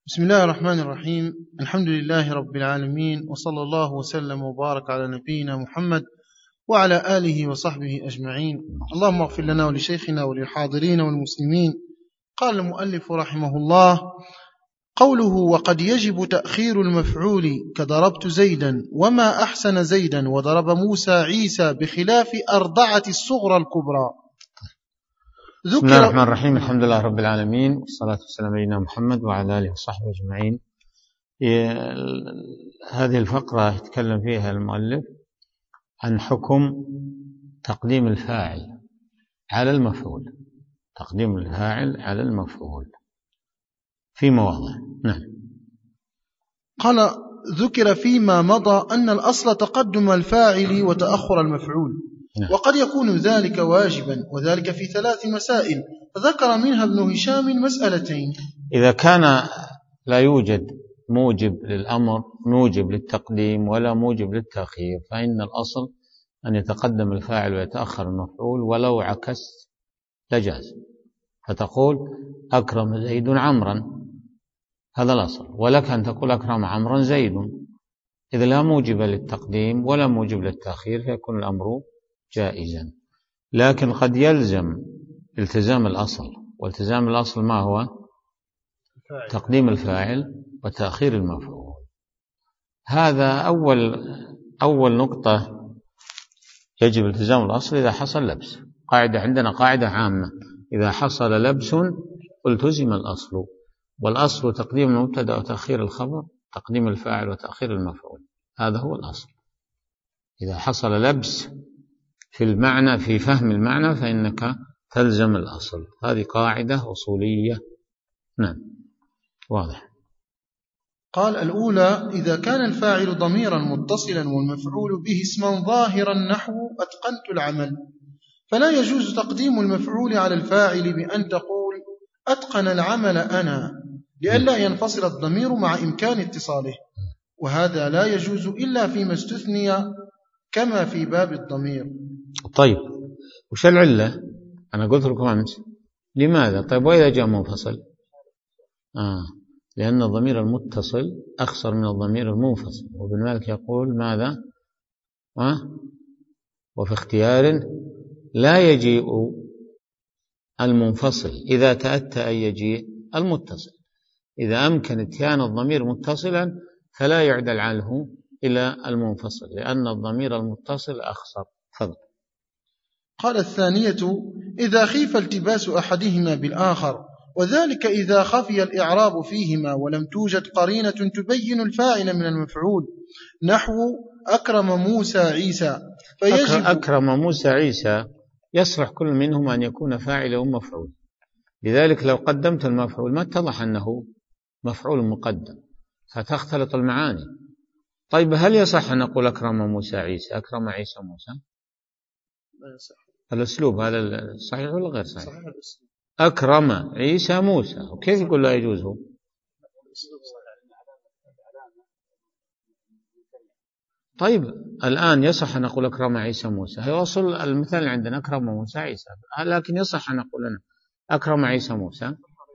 بسم الله الرحمن الرحيم. الحمد لله رب العالمين، وصلى الله وسلم وبارك على نبينا محمد وعلى آله وصحبه أجمعين. اللهم اغفر لنا ولشيخنا وللحاضرين والمسلمين. قال المؤلف رحمه الله: قوله وقد يجب تأخير المفعول كضربت زيدا وما أحسن زيدا وضرب موسى عيسى بخلاف أرضعة الصغرى الكبرى. بسم الله الرحمن الرحيم. الحمد لله رب العالمين، والصلاة والسلام على نبينا محمد وعلى آله وصحبه أجمعين. هذه الفقرة يتكلم فيها المؤلف عن حكم تقديم الفاعل على المفعول، تقديم الفاعل على المفعول في مواضع. نعم. قال: ذكر فيما مضى أن الأصل تقدم الفاعل وتأخر المفعول، وقد يكون ذلك واجبا، وذلك في 3 مسائل ذكر منها ابن هشام مسألتين. إذا كان لا يوجد موجب للأمر، موجب للتقديم ولا موجب للتأخير، فإن الأصل أن يتقدم الفاعل ويتأخر المفعول، ولو عكس لجاز. فتقول أكرم زيد عمرا، هذا الأصل، ولك أن تقول أكرم عمرا زيد. إذا لا موجب للتقديم ولا موجب للتأخير فيكون الأمر جائزا. لكن قد يلزم التزام الأصل، والتزام الأصل ما هو؟ تقديم الفاعل وتأخير المفعول. هذا أول نقطة، يجب التزام الأصل إذا حصل لبس. عندنا قاعدة عامة: إذا حصل لبس التزم الأصل، والأصل تقديم المبتدأ وتأخير الخبر، تقديم الفاعل وتأخير المفعول. هذا هو الأصل. إذا حصل لبس في المعنى، في فهم المعنى، فإنك تلزم الأصل. هذه قاعدة أصولية. نعم، واضح. قال: الأولى: إذا كان الفاعل ضميرا متصلا والمفعول به اسما ظاهرا نحو أتقنت العمل، فلا يجوز تقديم المفعول على الفاعل بأن تقول أتقن العمل أنا، لئلا ينفصل الضمير مع إمكان اتصاله، وهذا لا يجوز إلا فيما استثني كما في باب الضمير. طيب، وش العلة؟ أنا قلت لكم أمس لماذا. طيب، وإذا جاء منفصل؟ لأن الضمير المتصل أخصر من الضمير المنفصل، وابن مالك يقول ماذا؟ وفي اختيار لا يجيء المنفصل إذا تأتى أن يجيء المتصل. إذا أمكن اتيان الضمير متصلا فلا يعدل عنه إلى المنفصل، لأن الضمير المتصل أخصر. فضل. قال: الثانية: إذا خيف التباس أحدهما بالآخر، وذلك إذا خفي الإعراب فيهما ولم توجد قرينة تبين الفاعل من المفعول، نحو أكرم موسى عيسى، فيجب أكرم موسى عيسى يصلح كل منهما أن يكون فاعل ومفعول، لذلك لو قدمت المفعول ما اتضح أنه مفعول مقدم، فتختلط المعاني. طيب، هل يصح أن نقول أكرم موسى عيسى، أكرم عيسى موسى؟ لا يصح. الأسلوب هذا صحيح ولا غير صحيح؟ أكرم عيسى موسى، وكيف يقول لا يجوز هو؟ طيب، الآن يصح أن نقول أكرم عيسى موسى، هي أصل المثال عندنا أكرم موسى عيسى، لكن يصح أن نقول لنا أكرم عيسى موسى.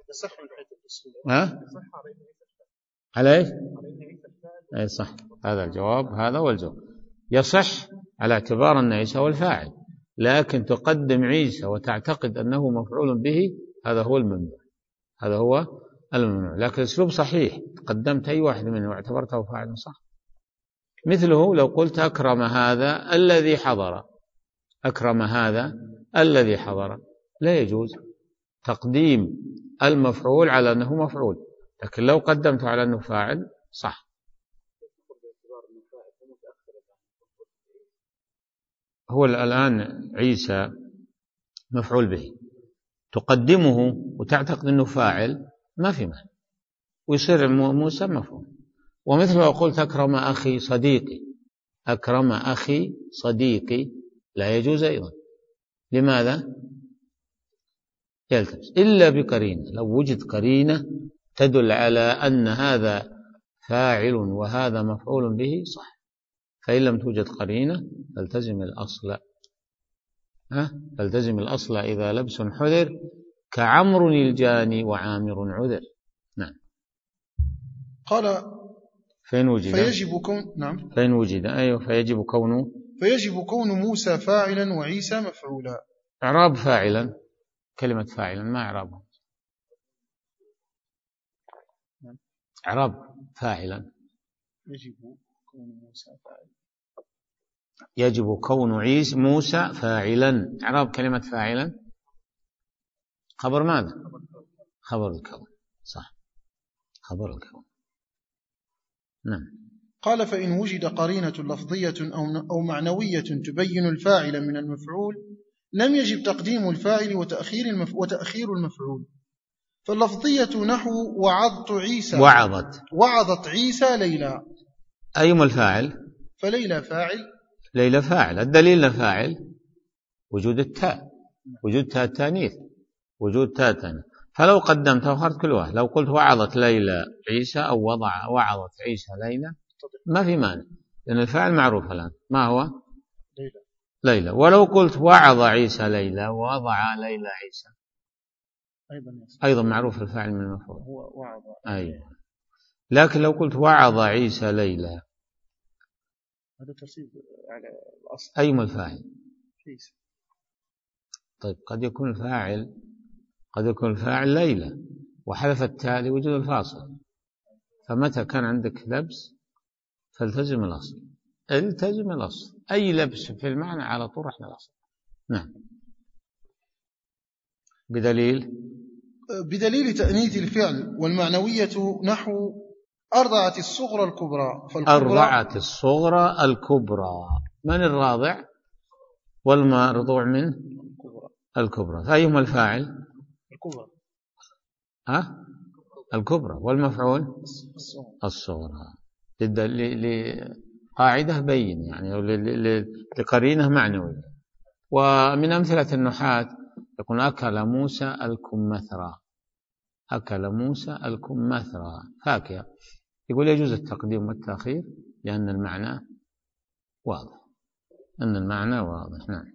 على إيش؟ أي صح، هذا الجواب، هذا هو الجواب. يصح على اعتبار أن عيسى هو الفاعل، لكن تقدم عيسى وتعتقد أنه مفعول به، هذا هو الممنوع، هذا هو الممنوع. لكن الأسلوب صحيح، قدمت أي واحد منه واعتبرته فاعل صح. مثله لو قلت أكرم هذا الذي حضر، أكرم هذا الذي حضر، لا يجوز تقديم المفعول على أنه مفعول، لكن لو قدمته على أنه فاعل صح. هو الآن عيسى مفعول به، تقدمه وتعتقد أنه فاعل، ما في معنى، ويصير موسى مفعول. ومثل لو قلت أكرم أخي صديقي، أكرم أخي صديقي، لا يجوز أيضا. لماذا؟ يلتبس إلا بقرينة، لو وجد قرينة تدل على أن هذا فاعل وهذا مفعول به صح. فإن لم توجد قرينة فالتزم الأصل. فالتزم الأصل إذا لبس حذر، كعمر الجاني وعامر عذر. نعم. قال فين وجد؟ فيجب كون نعم فين وجد؟ أيوه فيجب كون موسى فاعلا وعيسى مفعولا. إعراب فاعلا، كلمة فاعلا ما إعرابها؟ إعراب فاعلا يجب كون عيسى موسى فاعلا. إعراب كلمة فاعلا خبر ماذا؟ خبر الكون، صح، خبر الكون. نعم. قال فإن وجد قرينة لفظية أو معنوية تبين الفاعل من المفعول لم يجب تقديم الفاعل وتأخير المفعول. فاللفظية نحو وعظت عيسى، وعظت عيسى ليلى. أيما الفاعل؟ فليلى فاعل، ليلى فاعل. الدليل فاعل وجود التاء، وجود تاء التانيث، وجود تاء التانيث. فلو قدمت أخرت كل واحد، لو قلت وعظت ليلى عيسى أو وعظت عيسى ليلى ما في مانع، لأن الفاعل معروف الآن ما هو؟ ليلى. ولو قلت وعظ عيسى ليلى ووضع ليلى عيسى أيضا معروف الفاعل من المفعول، هو وعظ. أيوة. لكن لو قلت وعظ عيسى ليلى هذا ترتيب على الأصل. أيما الفاعل؟ عيسى. طيب قد يكون الفاعل ليلى وحذف التاء لوجود الفاصل، فمتى كان عندك لبس فالتزم الأصل، التزم الأصل، أي لبس في المعنى على طول رحنا الأصل. نعم. بدليل تأنيث الفعل والمعنوية نحو أرضعت الصغرى الكبرى. أرضعت الصغرى الكبرى، من الراضع والمرضوع منه؟ الكبرى. فأيهما الفاعل؟ الكبرى. الكبرى. والمفعول؟ الصغرى. لقاعدة بين يعني لقرينة معنوية. ومن أمثلة النحاة يقول أكل موسى الكمثرى، أكل موسى الكمثرى فاكهة، يقول يجوز التقديم والتأخير لأن المعنى واضح، أن المعنى واضح. نعم.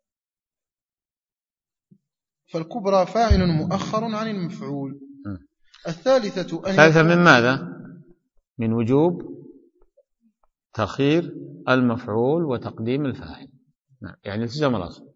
فالكبرى فاعل مؤخر عن المفعول. الثالثة من ماذا؟ من وجوب تأخير المفعول وتقديم الفاعل. نعم. يعني التزام الأصل.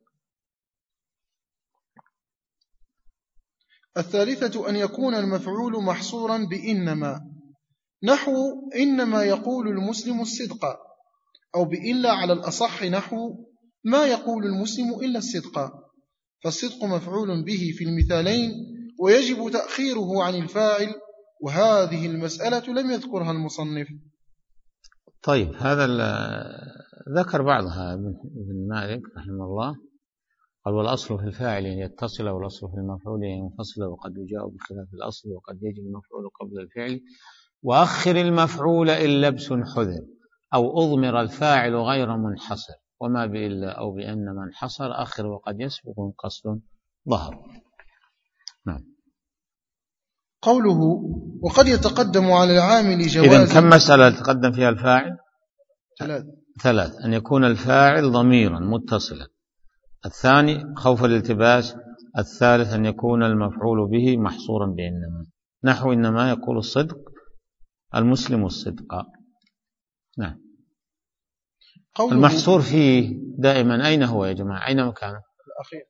الثالثة أن يكون المفعول محصورا بإنما، نحو إنما يقول المسلم الصدق، أو بإلا على الأصح نحو ما يقول المسلم إلا الصدق. فالصدق مفعول به في المثالين ويجب تأخيره عن الفاعل، وهذه المسألة لم يذكرها المصنف. طيب هذا ذكر بعضها ابن مالك رحمه الله، قال والأصل في الفاعل أن يتصل، والأصل في المفعول أن ينفصل، وقد يجاء بخلاف الأصل، وقد يجي المفعول قبل الفعل. وأخر المفعول إن لبس حذر أو أضمر الفاعل غير منحصر، وما بإلا أو بأن من انحصر أخر وقد يسبق قصد ظهر. نعم. قوله وقد يتقدم على العامل جواز. إذن كم مسألة يتقدم فيها الفاعل؟ 3. أن يكون الفاعل ضميرا متصلا. الثاني خوف الالتباس. الثالث أن يكون المفعول به محصورا بإنما، نحو إنما يقول الصدق المسلم الصدق. نعم. المحصور فيه دائما أين هو يا جماعة؟ أين مكانه؟ الأخير.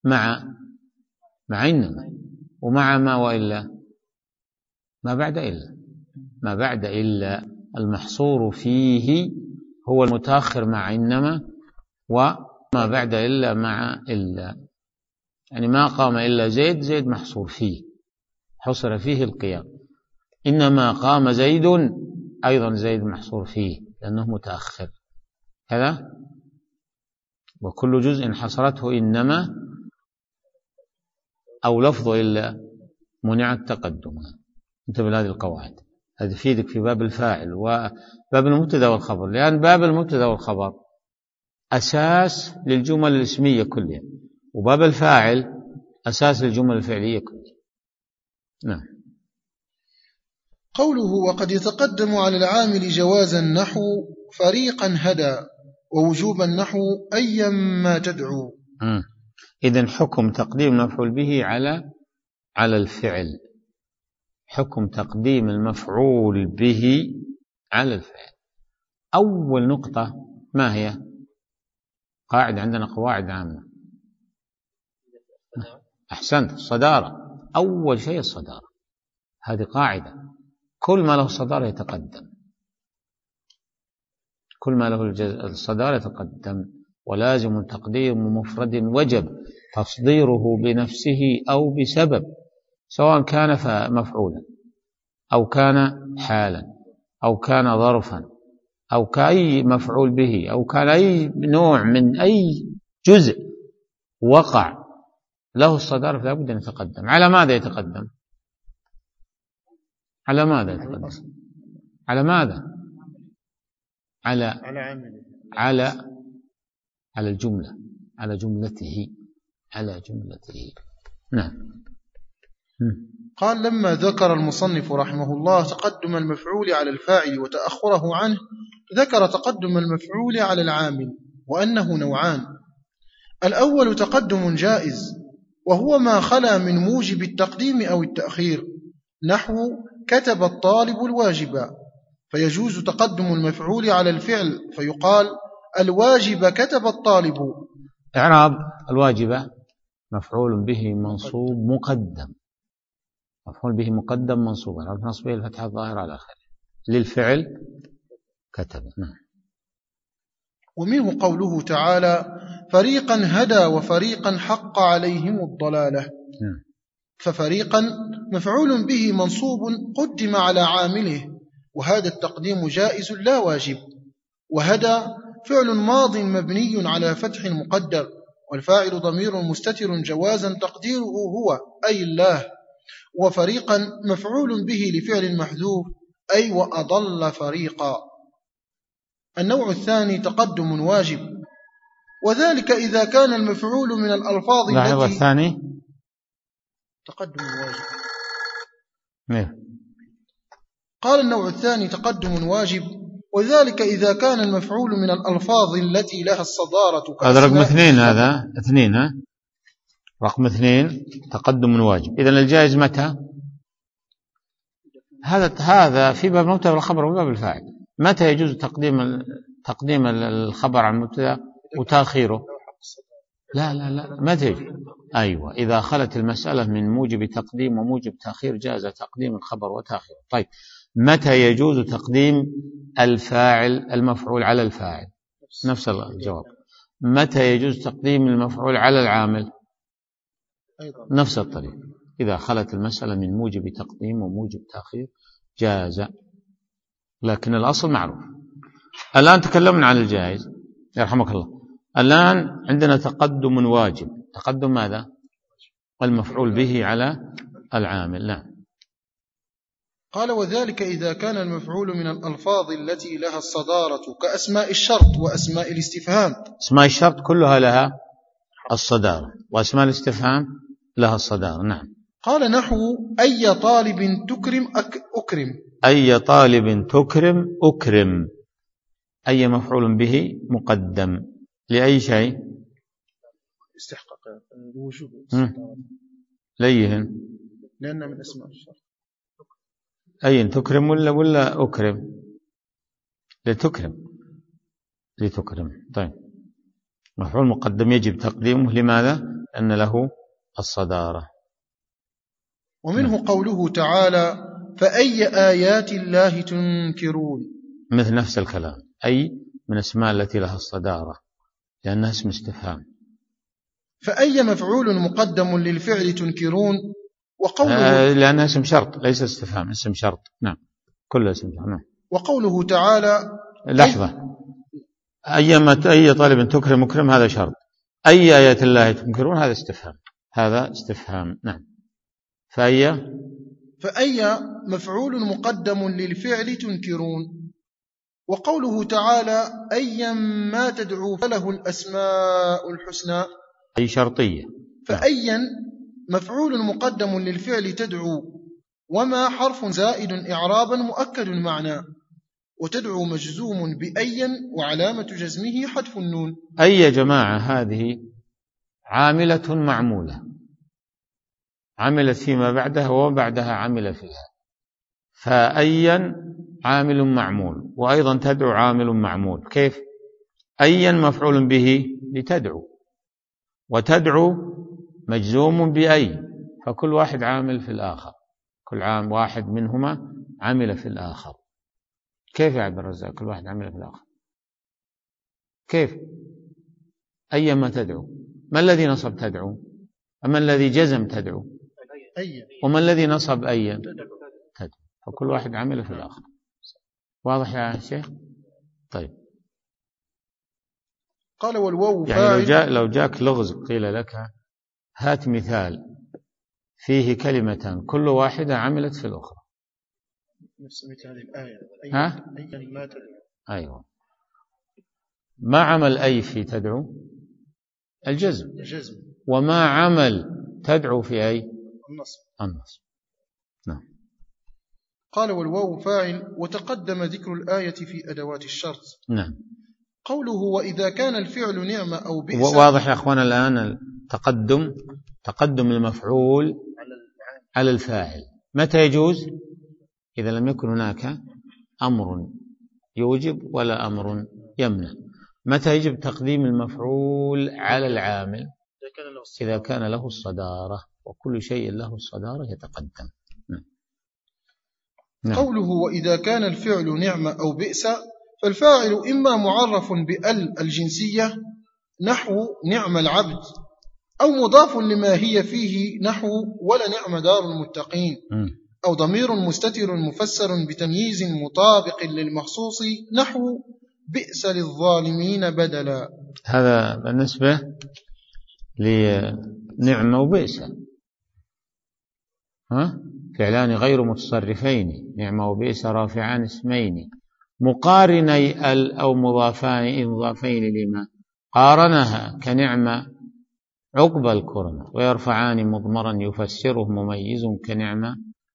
مع إنما، ومع ما وإلا، ما بعد إلا المحصور فيه هو المتأخر مع إنما، وما بعد إلا مع إلا. يعني ما قام إلا زيد محصور فيه، حصر فيه القيام. إنما قام زيد أيضا زيد محصور فيه لأنه متأخر كذا. وكل جزء حصرته إنما أو لفظ إلا منع التقدم. انتبه لهذه القواعد، هذه تفيدك في باب الفاعل وباب المبتدا والخبر، لأن باب المبتدا والخبر أساس للجمل الاسمية كلها، وباب الفاعل أساس للجمل الفعلية كلها. نعم. قوله وقد يتقدم على العامل جوازا نحو فريقا هدى، ووجوبا نحو أيما تدعو. إذن حكم تقديم مفعول به على الفعل، حكم تقديم المفعول به على الفعل. أول نقطة ما هي؟ قاعدة عندنا، قواعد عامة. أحسنت، الصدارة. أول شيء الصدارة، هذه قاعدة. كل ما له صدارة يتقدم، كل ما له الصدارة يتقدم. ولازم تقديم مفرد وجب تصديره بنفسه أو بسبب، سواء كان مفعولا أو كان حالا أو كان ظرفا أو كأي مفعول به أو كان أي نوع من أي جزء وقع له الصدارة فلا بد أن يتقدم. على ماذا يتقدم؟ على ماذا يتقدم؟ على ماذا؟ على الجملة، على جملته، على جملته. نعم. قال: لما ذكر المصنف رحمه الله تقدم المفعول على الفاعل وتأخره عنه، ذكر تقدم المفعول على العامل، وأنه نوعان. الأول تقدم جائز، وهو ما خلا من موجب التقديم أو التأخير، نحو كتب الطالب الواجب، فيجوز تقدم المفعول على الفعل فيقال الواجب كتب الطالب. إعراب الواجب: مفعول به منصوب مقدم، مفعول به مقدم منصوب على نصبه الفتحة الظاهرة على آخره، للفعل كتب. نعم. ومنه قوله تعالى: فريقا هدى وفريقا حق عليهم الضلالة. ففريقا مفعول به منصوب قدم على عامله، وهذا التقديم جائز لا واجب. وهدى فعل ماض مبني على فتح مقدر، والفاعل ضمير مستتر جوازا تقديره هو أي الله. وفريقا مفعول به لفعل محذوف أي وأضل فريقا. النوع الثاني تقدم واجب، وذلك إذا كان المفعول من الألفاظ التي الثاني تقدم واجب. نعم. قال: النوع الثاني تقدم واجب، وذلك إذا كان المفعول من الألفاظ التي لها الصدارة. هذا رقم 2، هذا 2. رقم 2 تقدم واجب. إذن الجائز متى؟ هذا في باب المبتدأ والخبر وباب الفاعل. متى يجوز تقديم الخبر عن المبتدأ وتأخيره؟ لا متى يجوز؟ أيوة، إذا خلت المسألة من موجب تقديم وموجب تأخير جاز تقديم الخبر وتأخيره. طيب، متى يجوز تقديم الفاعل المفعول على الفاعل؟ نفس الجواب. متى يجوز تقديم المفعول على العامل؟ نفس الطريق. إذا خلت المسألة من موجب تقديم وموجب تأخير جاز، لكن الأصل معروف. الآن تكلمنا عن الجائز يرحمك الله. الآن عندنا تقدم واجب. تقدم ماذا؟ المفعول به على العامل. نعم. قال: وذلك إذا كان المفعول من الألفاظ التي لها الصدارة كأسماء الشرط وأسماء الاستفهام. أسماء الشرط كلها لها الصدارة، وأسماء الاستفهام لها الصدارة. نعم. قال: نحو أي طالب تكرم أكرم. أي طالب تكرم أكرم. أي مفعول به مقدم لأي شيء؟ استحقاق الوجوب. ليهن، لأن من أسماء الشرط. أي تكرم ولا أكرم؟ لتكرم. طيب، مفعول مقدم يجب تقديمه. لماذا؟ لأن له الصدارة. ومنه قوله تعالى: فأي آيات الله تنكرون. مثل نفس الكلام، أي من اسماء التي لها الصدارة لأنها اسم استفهام. فأي مفعول مقدم للفعل تنكرون، وقوله لأنها اسم شرط ليس استفهام، اسم شرط. نعم، كله اسم شرط. نعم. وقوله تعالى: لحظة، أي طالب تكرم أكرم، هذا شرط. أي آيات الله تنكرون، هذا استفهام، هذا استفهام. نعم. فأي مفعول مقدم للفعل تنكرون. وقوله تعالى: أيا ما تدعو فله الأسماء الحسنى، أي شرطية. فأيا مفعول مقدم للفعل تدعو، وما حرف زائد إعرابا مؤكد معنى، وتدعو مجزوم بأيا وعلامة جزمه حذف النون. أي يا جماعة هذه عاملة معمولة، عملت فيما بعدها وبعدها عمل فيها، فأيا عامل معمول، وأيضا تدعو عامل معمول. كيف؟ أيا مفعول به لتدعو، وتدعو مجزوم بأي، فكل واحد عامل في الآخر، كل عام واحد منهما عمل في الآخر. كيف يا عبد الرزاق كل واحد عمل في الآخر؟ كيف؟ أيما تدعو، ما الذي نصب تدعو؟ أما الذي جزم تدعو، وما الذي نصب أيا؟ تدعو، فكل واحد عمل في الآخر. واضح يا شيخ؟ طيب. قال والواو يعني لو جاك لغز قيل لك هات مثال فيه كلمتان كل واحدة عملت في الأخرى، نفس مثال الآية أي ما تدعو. أيوة. ما عمل أي في تدعو؟ الجزم. وما عمل تدعو في أي؟ النصب. نعم. قال والواو فاعل، وتقدم ذكر الآية في أدوات الشرط. نعم. قوله وإذا كان الفعل نعمة أو بئس. واضح يا أخوان الآن تقدم المفعول على الفاعل. متى يجوز؟ إذا لم يكن هناك أمر يوجب ولا أمر يمنع. متى يجب تقديم المفعول على العامل؟ إذا كان له الصدارة، وكل شيء له الصدارة يتقدم. نعم. قوله وإذا كان الفعل نعمة أو بئس، فالفاعل إما معرف بأل الجنسية نحو نعم العبد، أو مضاف لما هي فيه نحو ولنعم دار المتقين، أو ضمير مستتر مفسر بتمييز مطابق للمخصوص نحو بئس للظالمين بدلا. هذا بالنسبة لنعمة وبئس، فعلان غير متصرفين، نعمة وبئس رافعان اسمين مقارني ال أو مضافين لما قارنها كنعمة عقبى الكرم، ويرفعان مضمرا يفسره مميز كنعمة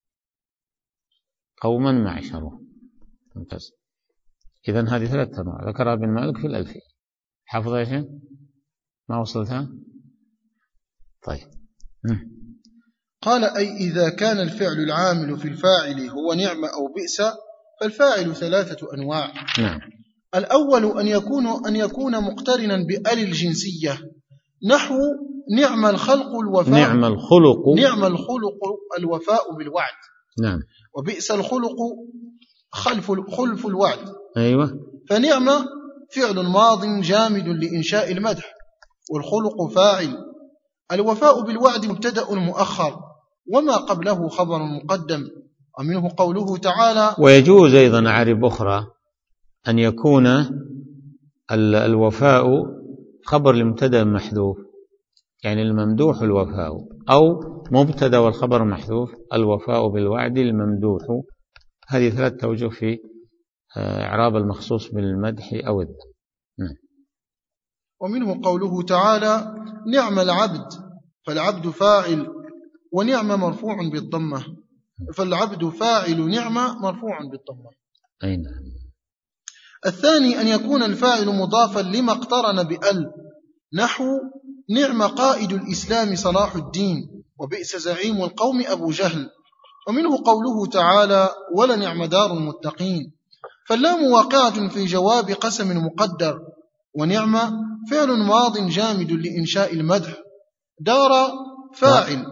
قوما معشره. ممتاز. إذن هذه 3 أنواع ذكرها ابن مالك في الألفية. حافظ يا شيخ؟ ما وصلتها؟ طيب. قال أي إذا كان الفعل العامل في الفاعل هو نعمة أو بئس، فالفاعل 3 أنواع. نعم. الأول أن يكون مقترنا بأل الجنسية نحو نعم الخلق الوفاء، نعم الخلق الوفاء بالوعد. نعم. وبئس الخلق خلف الوعد. أيوة. فنعم فعل ماض جامد لإنشاء المدح، والخلق فاعل. الوفاء بالوعد مبتدأ مؤخر، وما قبله خبر مقدم. ومنه قوله تعالى ويجوز أيضا أعرب أخرى أن يكون الوفاء خبر لمبتدأ محذوف، يعني الممدوح الوفاء، أو مبتدأ والخبر محذوف الوفاء بالوعد الممدوح. هذه 3 توجه في إعراب المخصوص بالمدح أو الذم. ومنه قوله تعالى نعم العبد، فالعبد فاعل ونعم مرفوع بالضمة، فالعبد فاعل نعم مرفوع بالضمة. أي نعم. الثاني أن يكون الفاعل مضافا لما اقترن بأل نحو نعم قائد الإسلام صلاح الدين، وبئس زعيم القوم أبو جهل. ومنه قوله تعالى ولنعم دار المتقين، فاللام واقعة في جواب قسم مقدر، ونعم فعل ماض جامد لإنشاء المدح. دار فاعل،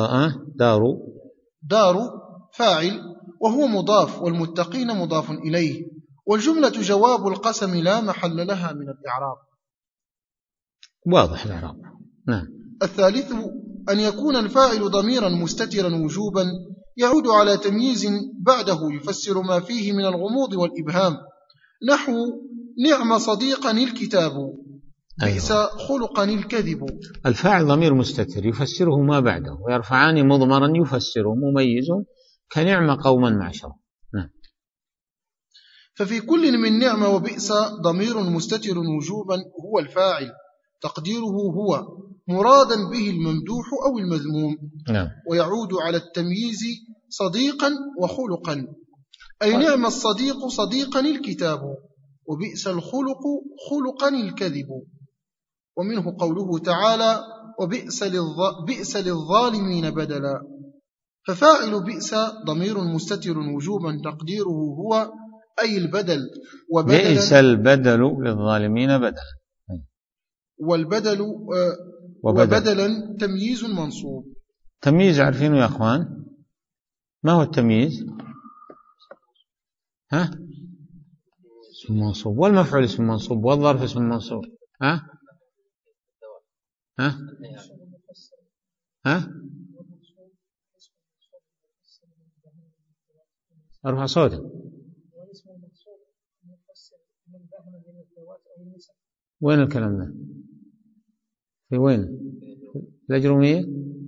دار فاعل وهو مضاف، والمتقين مضاف إليه، والجملة جواب القسم لا محل لها من الإعراب. واضح الإعراب. نعم. الثالث أن يكون الفاعل ضميرا مستترا وجوبا يعود على تمييز بعده يفسر ما فيه من الغموض والإبهام، نحو نعم صديقا الكتاب، بئس خلقا الكذب. الفاعل ضمير مستتر يفسره ما بعده، ويرفعان مضمرا يفسره مميز كنعم قوما معشر. نعم. ففي كل من نعم وبئس ضمير مستتر وجوبا هو الفاعل، تقديره هو مرادا به الممدوح أو المذموم. نعم. ويعود على التمييز صديقا وخلقا، أي نعم الصديق صديقا الكتاب، وبئس الخلق خلقا الكذب. ومنه قوله تعالى وبئس للظالمين بدلا. ففاعل بئس ضمير مستتر وجوبا تقديره هو أي البدل بئس البدل للظالمين بدلا، والبدل وبدلا تمييز منصوب. تمييز عارفينه يا أخوان؟ ما هو التمييز؟ ها؟ اسم منصوب، والمفعول اسم منصوب، والظرف اسم منصوب. ها؟ ها؟ ها؟ ارفع صوتك. وين الكلام ده؟ في وين؟ الأجرومية؟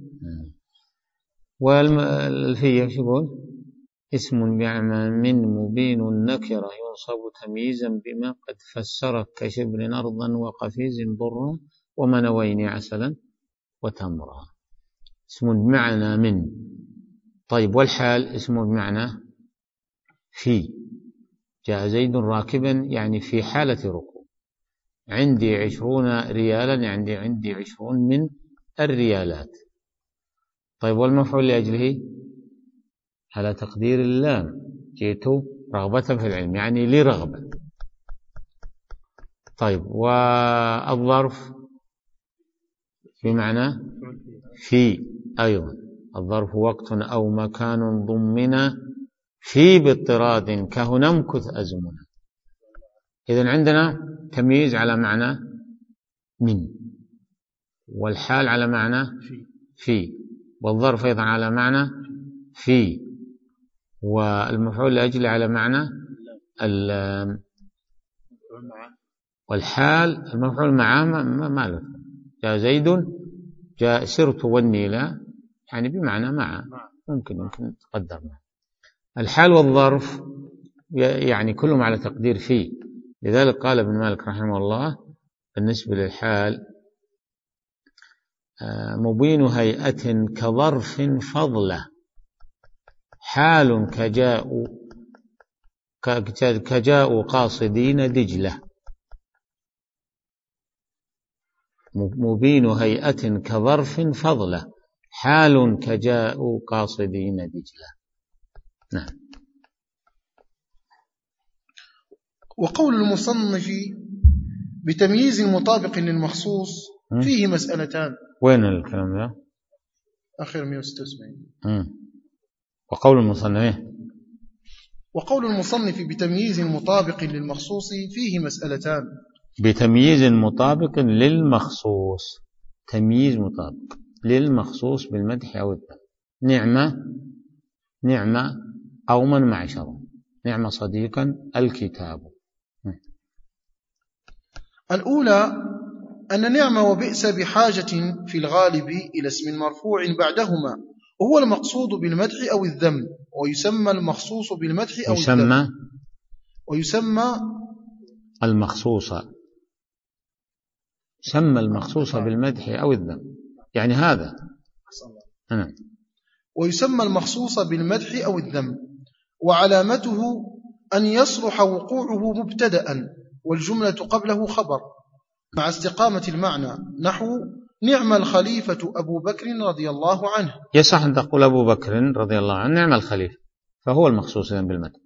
والألفية وش يقول؟ اسم بمعنى من مبين النكرة ينصب تمييزا بما قد فسرك كشبر أرضا وقفيز برا ومنوين عسلا وتمرا. اسم بمعنى من. طيب والحال اسم بمعنى في. جاء زيد راكبا يعني في حالة ركوب. عندي 20 ريالا يعني عندي 20 من الريالات. طيب والمفعول لأجله على تقدير اللام، جئت رغبة في العلم يعني لي رغبة. طيب والظرف بمعنى في أيضا. الظرف وقت أو مكان ضمن في باضطراد كهنا امكث أزمنا. إذن عندنا تمييز على معنى من، والحال على معنى في، والظرف أيضا على معنى في، والمفعول لأجله على معنى والحال المفعول معه ما له. جاء زيد، جاء سرت والنيلة يعني بمعنى مع، ممكن تقدر معه. الحال والظرف يعني كلهم على تقدير فيه. لذلك قال ابن مالك رحمه الله بالنسبة للحال مبين هيئة كظرف فضلة، حال كجاء قاصدين دجلة. مبين هيئة كظرف فضلة، حال كجاء قاصدين دجلة. نعم. وقول المصنف بتمييز مطابق للمخصوص فيه مسألتان. وين الكلام ده؟ آخر 176. وقول المصنف بتمييز مطابق للمخصوص فيه مسألتان. بتمييز مطابق للمخصوص، تمييز مطابق للمخصوص بالمدح أو الذم. نعمة أو من معشر، نعمة صديقا الكتاب. الأولى أن نعمة وبئس بحاجة في الغالب إلى اسم مرفوع بعدهما، وهو المقصود بالمدح أو الذم، ويسمى المخصوص بالمدح أو الذم. ويسمى المخصوص، سمى المخصوص بالمدح أو الذم يعني هذا. ويسمى المخصوص بالمدح أو الذم، وعلامته أن يصلح وقوعه مبتدأ والجملة قبله خبر مع استقامة المعنى، نحو نعم الخليفة أبو بكر رضي الله عنه. يصح أن تقول أبو بكر رضي الله عنه نعم الخليفة، فهو المخصوص بالمدح.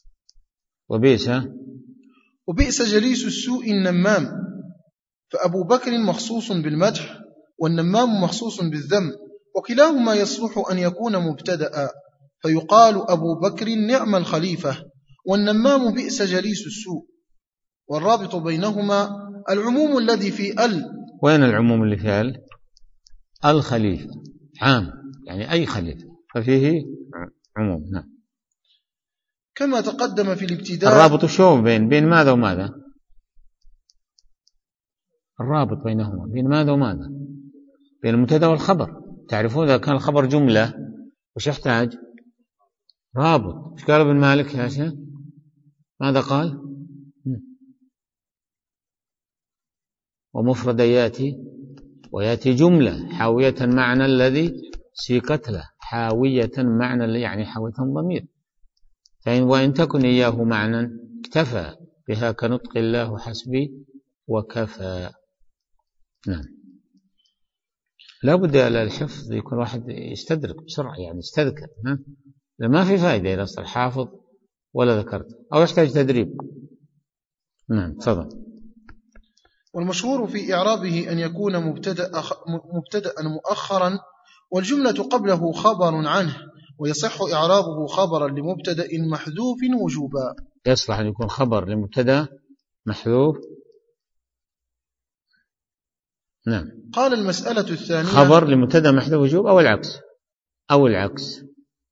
وبئس جليس السوء النمام، فأبو بكر مخصوص بالمدح والنمام مخصوص بالذم، وكلاهما يصلح أن يكون مبتدأ، فيقال أبو بكر نعم الخليفة، والنمام بئس جليس السوء. والرابط بينهما العموم الذي في وين العموم اللي في الخليفة عام يعني أي خليفة ففيه عموم. نعم. كما تقدم في الابتداء. الرابط شو بين ماذا وماذا؟ الرابط بينهما بين ماذا وماذا؟ بين المبتدا والخبر. تعرفون إذا كان الخبر جملة وش يحتاج؟ رابط. ايش قال ابن مالك يا شيخ؟ ماذا قال؟ ومفرد ياتي وياتي جملة حاوية معنى الذي سيقت له، حاوية معنى يعني حاوية ضمير، وإن تكن إياه معنى اكتفى بها كنطق الله حسبي وكفى. نعم. لا بد الحفظ يكون واحد يستدرك بسرعة، يعني يستذكر، ما في فائدة إذا صار حافظ ولا ذكرت، أو يحتاج تدريب. نعم تفضل. والمشهور في إعرابه أن يكون مبتدأ مؤخرا والجملة قبله خبر عنه، ويصح إعرابه خبرا لمبتدأ محذوف وجوبا. يصلح أن يكون خبر لمبتدأ محذوف. نعم. قال المسألة الثانية خبر لمبتدأ محذوف وجوب أو العكس.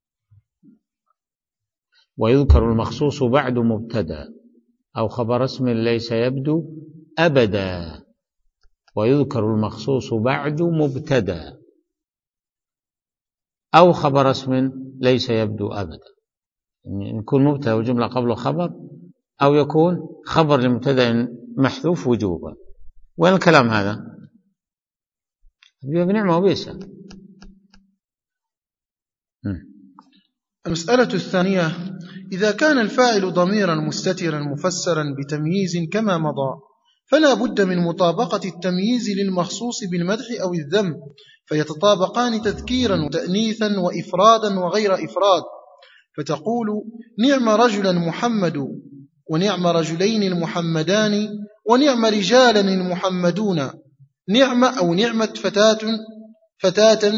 ويذكر المخصوص بعد مبتدأ أو خبر اسم ليس يبدو أبدا. ويذكر المخصوص بعد مبتدأ أو خبر اسم ليس يبدو أبدا، يعني يكون مبتدأ وجملة قبله خبر، أو يكون خبر لمبتدأ محذوف وجوبا. وين الكلام هذا؟ بنعمة وبئسة. المسألة الثانية: إذا كان الفاعل ضميرا مستترا مفسرا بتمييز كما مضى، فلا بد من مطابقة التمييز للمخصوص بالمدح أو الذم، فيتطابقان تذكيرا وتأنيثا وإفرادا وغير إفراد، فتقول: نعم رجلا محمد، ونعم رجلين المحمدان، ونعم رجالا المحمدون، نعم أو نعمة فتاة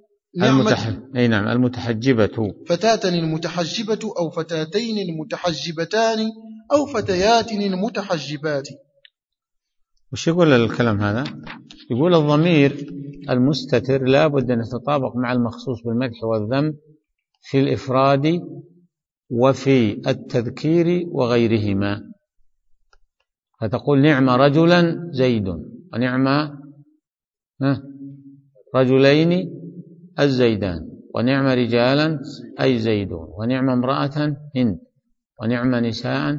المتحجبة، فتاة المتحجبة، أو فتاتين المتحجبتان، أو فتيات المتحجبات. وش يقول الكلام هذا؟ يقول الضمير المستتر لا بد أن يتطابق مع المخصوص بالمدح والذم في الإفراد وفي التذكير وغيرهما. فتقول: نعم رجلا زيد، ونعم رجلين الزيدان، ونعم رجالا أي زيدون، ونعم امرأة هند، ونعم نساء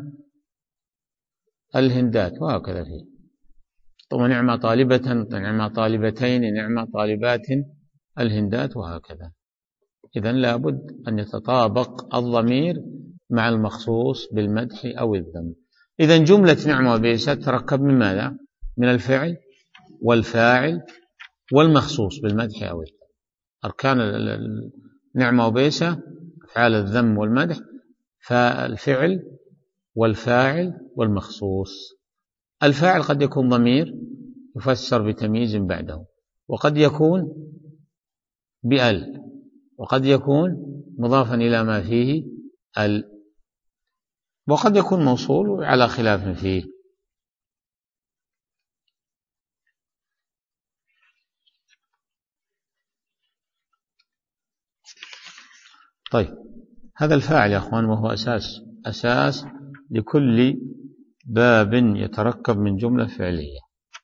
الهندات، وهكذا فيه. ونعم طالبة، ونعم طالبتين، نعم طالبات الهندات، وهكذا. إذن لابد أن يتطابق الضمير مع المخصوص بالمدح أو الذم. إذن جملة نعم وبئس تركب من ماذا؟ من الفعل والفاعل والمخصوص بالمدح أو الذم. أركان نعمة وبئس أفعال الذم والمدح، فالفعل والفاعل والمخصوص. الفاعل قد يكون ضمير يفسر بتمييز بعده، وقد يكون بأل، وقد يكون مضافا إلى ما فيه ال، وقد يكون موصول على خلاف فيه. طيب، هذا الفاعل يا أخوان، وهو أساس لكل باب يتركب من جملة فعلية.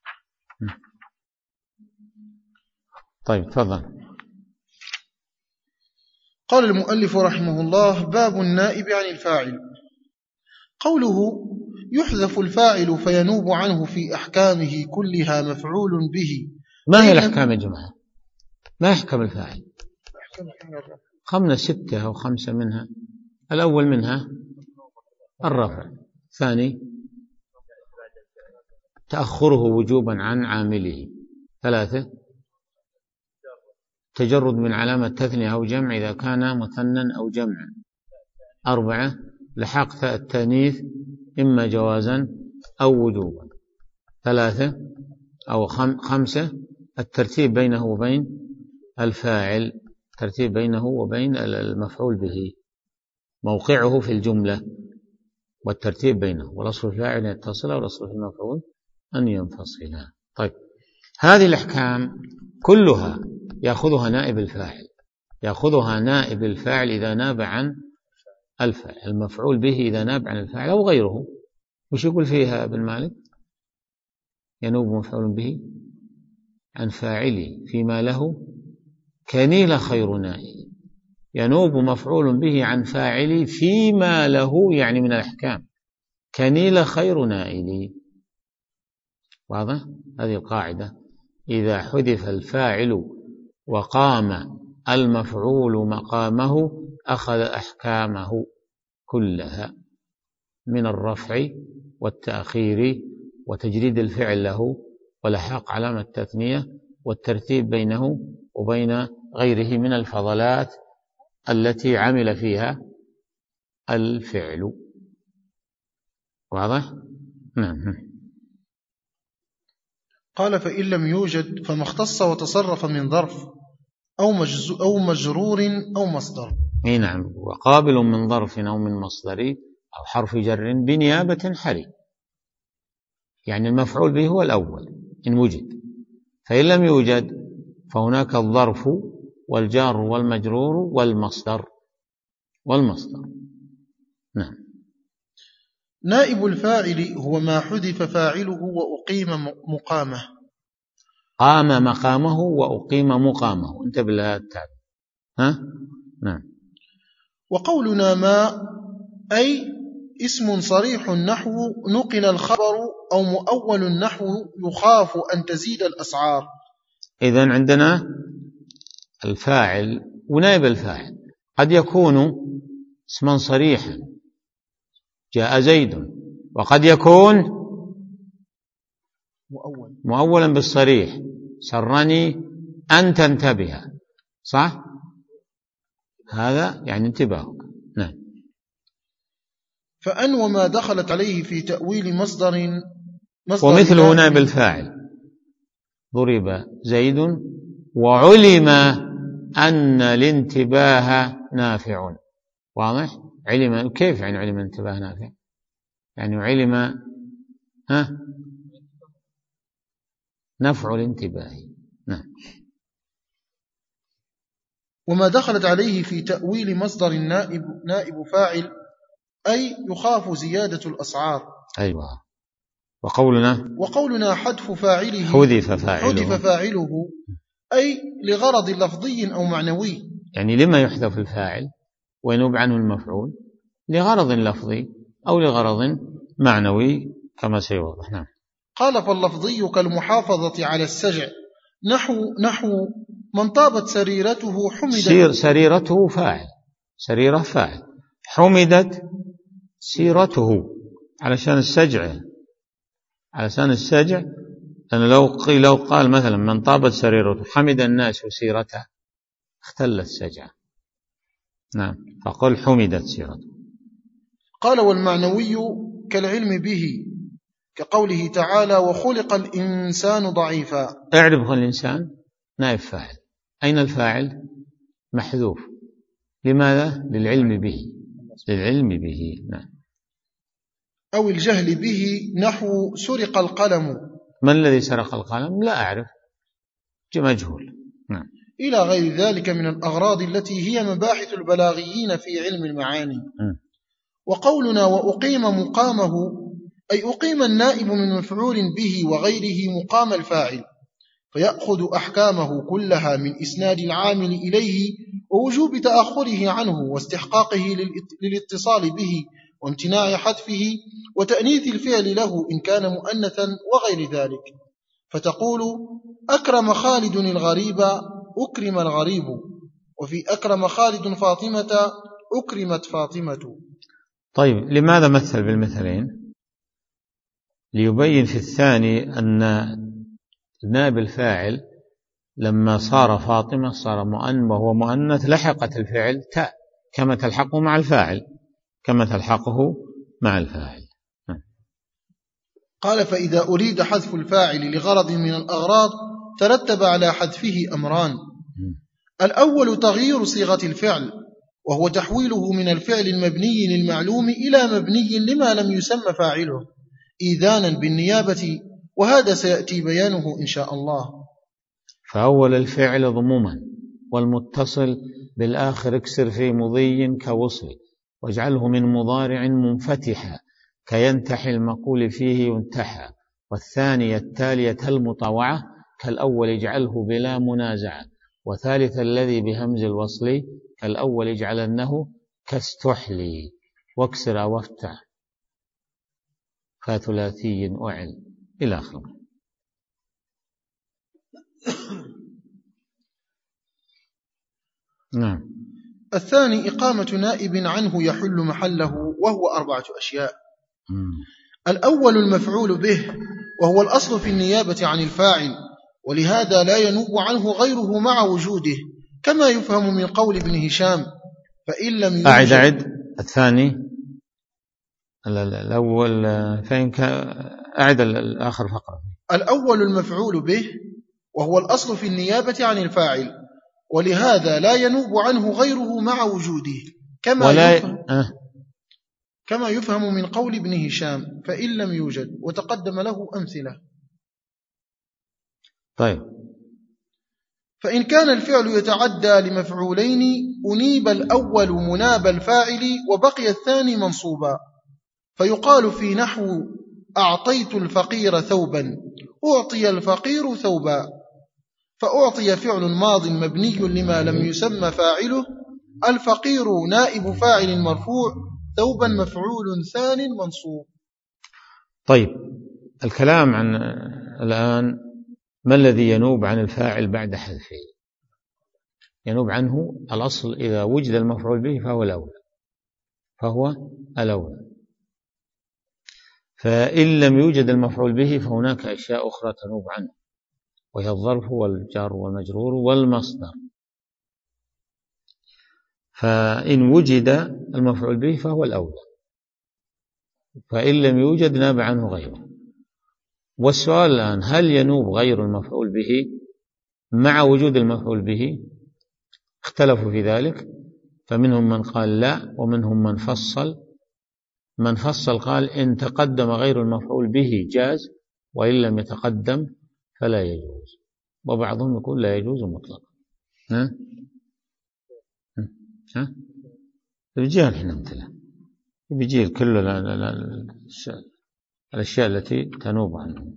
طيب تفضل. قال المؤلف رحمه الله: باب النائب عن الفاعل. قوله: يحذف الفاعل فينوب عنه في أحكامه كلها مفعول به. ما هي الأحكام يا جماعة؟ ما يحكم الفاعل؟ 6 أو 5 منها. الأول منها الرفع، الثاني تأخره وجوبا عن عامله، 3 تجرد من علامة تثنية أو جمع إذا كان مثنى أو جمع، 4 لحاق التأنيث إما جوازا أو وجوبا، 3 أو 5 الترتيب بينه وبين الفاعل، ترتيب بينه وبين المفعول به، موقعه في الجملة والترتيب بينه، والأصل الفاعل أن يتصل والأصل في المفعول أن ينفصل. طيب، هذه الأحكام كلها يأخذها نائب الفاعل، يأخذها نائب الفاعل إذا ناب عن الفاعل، المفعول به إذا ناب عن الفاعل أو غيره. وش يقول فيها ابن مالك؟ ينوب مفعول به عن فاعله فيما له كنيل خير نائب. ينوب مفعول به عن فاعله فيما له، يعني من الأحكام، كنيل خير نائب. واضح؟ هذه القاعدة: إذا حذف الفاعل وقام المفعول مقامه أخذ أحكامه كلها، من الرفع والتأخير وتجريد الفعل له ولحاق علامة التثنية والترتيب بينه وبين غيره من الفضلات التي عمل فيها الفعل. واضح؟ نعم. قال فإن لم يوجد فما اختص وتصرف من ظرف أو مجرور أو مصدر. نعم، وقابل من ظرف أو من مصدر أو حرف جر بنيابة حري، يعني المفعول به هو الأول إن وجد، فإن لم يوجد فهناك الظرف والجار والمجرور والمصدر. نعم. نائب الفاعل هو ما حذف فاعله وأقيم مقامه. قام مقامه وأقيم مقامه، انتبه لهذا التعبير. نعم. وقولنا ما أي اسم صريح نحو نقل الخبر، أو مؤول نحو يخاف أن تزيد الأسعار. إذن عندنا الفاعل ونائب الفاعل قد يكون اسما صريحا جاء زيد، وقد يكون مؤولا بالصريح سرني أن تنتبه، صح؟ هذا يعني انتباهك. نعم. فأن وما دخلت عليه في تأويل مصدر ومثله نائب الفاعل ضرب زيد وعلم أن الانتباه نافع. واضح؟ علم كيف يعني علم الانتباه نافع؟ يعني علم نفع الانتباه. نعم. وما دخلت عليه في تأويل مصدر نائب فاعل أي يخاف زيادة الأسعار. أيوة. وقولنا حذف فاعله حذف فاعله أي لغرض لفظي أو معنوي. يعني لما يحذف الفاعل وينوب عنه المفعول؟ لغرض لفظي أو لغرض معنوي كما سيوضح. نعم. قال فاللفظي كالمحافظة على السجع نحو من طابت سريرته حمدت. سريرته فاعل، سريرة فاعل، حمدت سيرته علشان السجع، لأن لو قال مثلا من طابت سريرته حمد الناس سيرته اختلت سجعة. نعم. فقل حمدت سيرته. قال والمعنوي كالعلم به، كقوله تعالى وخلق الإنسان ضعيفا. اعرف الإنسان نائب فاعل، أين الفاعل؟ محذوف. لماذا؟ للعلم به. نعم. أو الجهل به نحو سرق القلم. من الذي سرق القلم؟ لا أعرف، مجهول. نعم. إلى غير ذلك من الأغراض التي هي مباحث البلاغيين في علم المعاني. وقولنا وأقيم مقامه أي أقيم النائب من مفعول به وغيره مقام الفاعل، فيأخذ أحكامه كلها من إسناد العامل إليه ووجوب تأخره عنه واستحقاقه للاتصال به وامتناع حذفه وتأنيث الفعل له إن كان مؤنثا وغير ذلك. فتقول أكرم خالد الغريب أكرم الغريب، وفي أكرم خالد فاطمة أكرمت فاطمة. طيب لماذا مثل بالمثلين؟ ليبين في الثاني أن نائب الفاعل لما صار فاطمة صار وهو مؤنث لحقت الفعل تاء كما تلحقه مع الفاعل. قال فإذا أريد حذف الفاعل لغرض من الأغراض ترتب على حذفه أمران. الأول تغيير صيغة الفعل، وهو تحويله من الفعل المبني للمعلوم إلى مبني لما لم يسمى فاعله إيذانا بالنيابة، وهذا سيأتي بيانه إن شاء الله. فأول الفعل ضموما، والمتصل بالآخر اكسر في مضي كوصل، واجعله من مضارع منفتحا كينتحي المقول فيه ينتحى، والثانية التالية المطوعة كالأول اجعله بلا منازعة، وثالث الذي بهمز الوصل كالأول اجعلنه كاستحلي واكسر وافتح كثلاثي أعل إلى آخره. نعم. الثاني إقامة نائب عنه يحل محله، وهو 4 أشياء. الأول المفعول به، وهو الأصل في النيابة عن الفاعل، ولهذا لا ينوب عنه غيره مع وجوده، كما يفهم من قول ابن هشام فإن لم يوجد. أعد الثاني الأول، فإن أعد الآخر فقرة. الأول المفعول به، وهو الأصل في النيابة عن الفاعل، ولهذا لا ينوب عنه غيره مع وجوده، كما يفهم من قول ابن هشام فإن لم يوجد، وتقدم له أمثلة. طيب. فإن كان الفعل يتعدى لمفعولين أنيب الأول مناب الفاعل وبقي الثاني منصوبا، فيقال في نحو أعطيت الفقير ثوبا، أعطي الفقير ثوبا، فأعطي فعل ماض مبني لما لم يسمى فاعله، الفقير نائب فاعل مرفوع، ثوبا مفعول ثان منصوب. طيب، الكلام عن الآن ما الذي ينوب عن الفاعل بعد حذفه؟ ينوب عنه الأصل إذا وجد المفعول به فهو الأولى. فإن لم يوجد المفعول به فهناك أشياء أخرى تنوب عنه، وهي الظرف والجار والمجرور والمصدر. فإن وجد المفعول به فهو الأولى، فإن لم يوجد ناب عنه غيره. والسؤال الآن، هل ينوب غير المفعول به مع وجود المفعول به؟ اختلفوا في ذلك، فمنهم من قال لا، ومنهم من فصل قال إن تقدم غير المفعول به جاز، وإن لم يتقدم فلا يجوز، وبعضهم يقول لا يجوز مطلقا. بيجي الحين أمثلة، بيجي كل الأشياء التي تنوب عنه.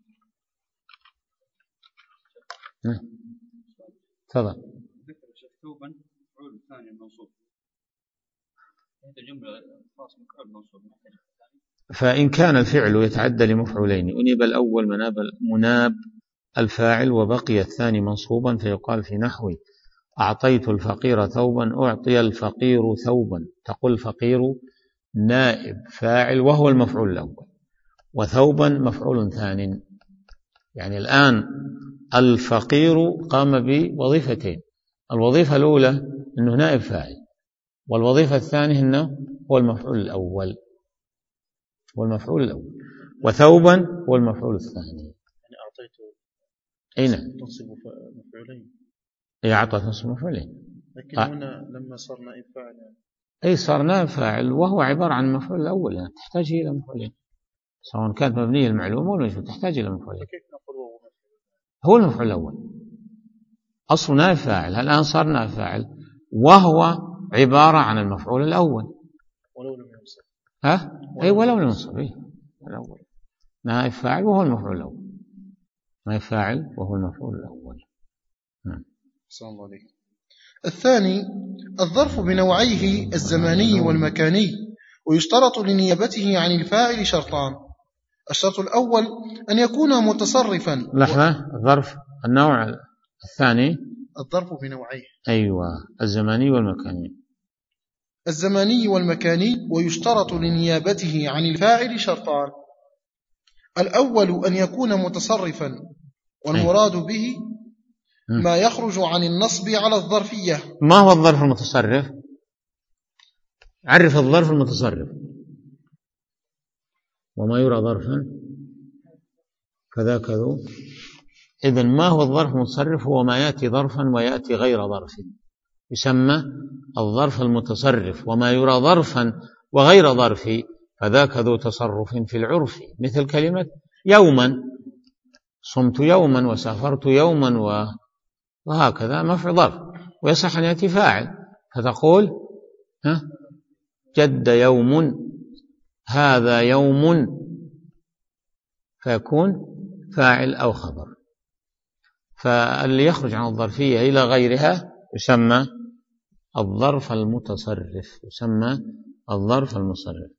تفضل. ثوبا مفعول ثاني منصوب، هذه جملة خاصة مفعول منصوب. فإن كان الفعل يتعدى لمفعولين أنيب الأول مناب الفاعل وبقي الثاني منصوبا، فيقال في نحو أعطيت الفقير ثوبا، أعطي الفقير ثوبا، تقول الفقير نائب فاعل وهو المفعول الأول، وثوبا مفعول ثان. يعني الآن الفقير قام بوظيفتين، الوظيفة الأولى أنه نائب فاعل، والوظيفة الثانية أنه هو المفعول الأول، وثوبا هو المفعول الثاني. يعني أعطيته تنصب مفعولين، أعطى تنصب مفعولين، لكن هنا لما صار نائب فاعل صار نائب فاعل، وهو عبارة عن المفعول الأول، يعني تحتاج إلى مفعولين، سواء كانت مبنية المعلومة ولا مجهولة تحتاج إلى مفعولين. هو المفعول الأول أصل نائب فاعل، الآن صار نائب فاعل وهو عبارة عن المفعول الأول ولو لم ينصب. ولو لم ينصب الأول، نائب فاعل وهو المفعول الأول، نائب فاعل وهو المفعول الأول. السلام عليكم. الثاني الظرف بنوعيه الزماني والمكاني، ويشترط لنيابته عن الفاعل شرطان. الشرط الأول أن يكون متصرفا. لحظة، الظرف النوع الثاني الظرف بنوعيه، الزماني والمكاني. الزماني والمكاني، ويشترط لنيابته عن الفاعل شرطان. الأول أن يكون متصرفا، والمراد به ما يخرج عن النصب على الظرفية. ما هو الظرف المتصرف؟ عرف الظرف المتصرف. وما يرى ظرفا فذاك ذو. إذن ما هو الظرف المتصرف؟ هو ما يأتي ظرفا ويأتي غير ظرف، يسمى الظرف المتصرف. وما يرى ظرفا وغير ظرف فذاك ذو تصرف في العرف، مثل كلمة يوما، صمت يوما وسافرت يوما وهكذا مفعول ظرف، ويصح أن يأتي فاعل، فتقول جد يوم، هذا يوم، فيكون فاعل أو خبر. فاللي يخرج عن الظرفية إلى غيرها يسمى الظرف المتصرف، يسمى الظرف المتصرف.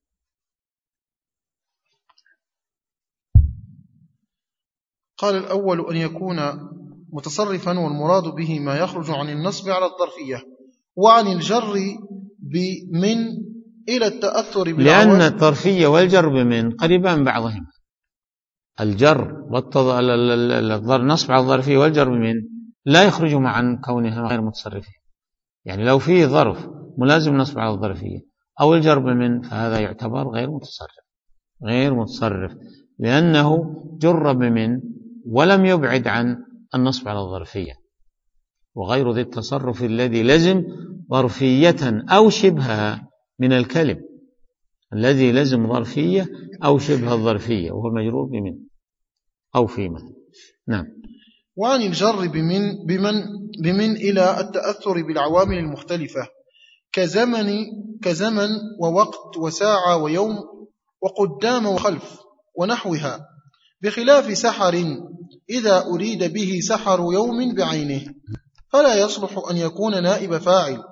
قال الأول أن يكون متصرفا، والمراد به ما يخرج عن النصب على الظرفية وعن الجر بمن إلى التأثر بالعوامل، لأن الظرفية والجر بمن قريبان بعضهما، الجر نصب على الظرفية والجر بمن لا يخرج عن كونها غير متصرفة. يعني لو في ظرف ملازم نصب على الظرفية أو الجر بمن فهذا يعتبر غير متصرف لأنه جر بمن ولم يبعد عن النصب على الظرفية. وغير ذي التصرف الذي لزم ظرفية أو شبهها من الكلم، الذي لزم ظرفية أو شبه الظرفية وهو المجرور بمن أو فيما. نعم. وعن الجر بمن إلى التأثر بالعوامل المختلفة كزمن ووقت وساعة ويوم وقدام وخلف ونحوها، بخلاف سحر إذا أريد به سحر يوم بعينه فلا يصلح أن يكون نائب فاعل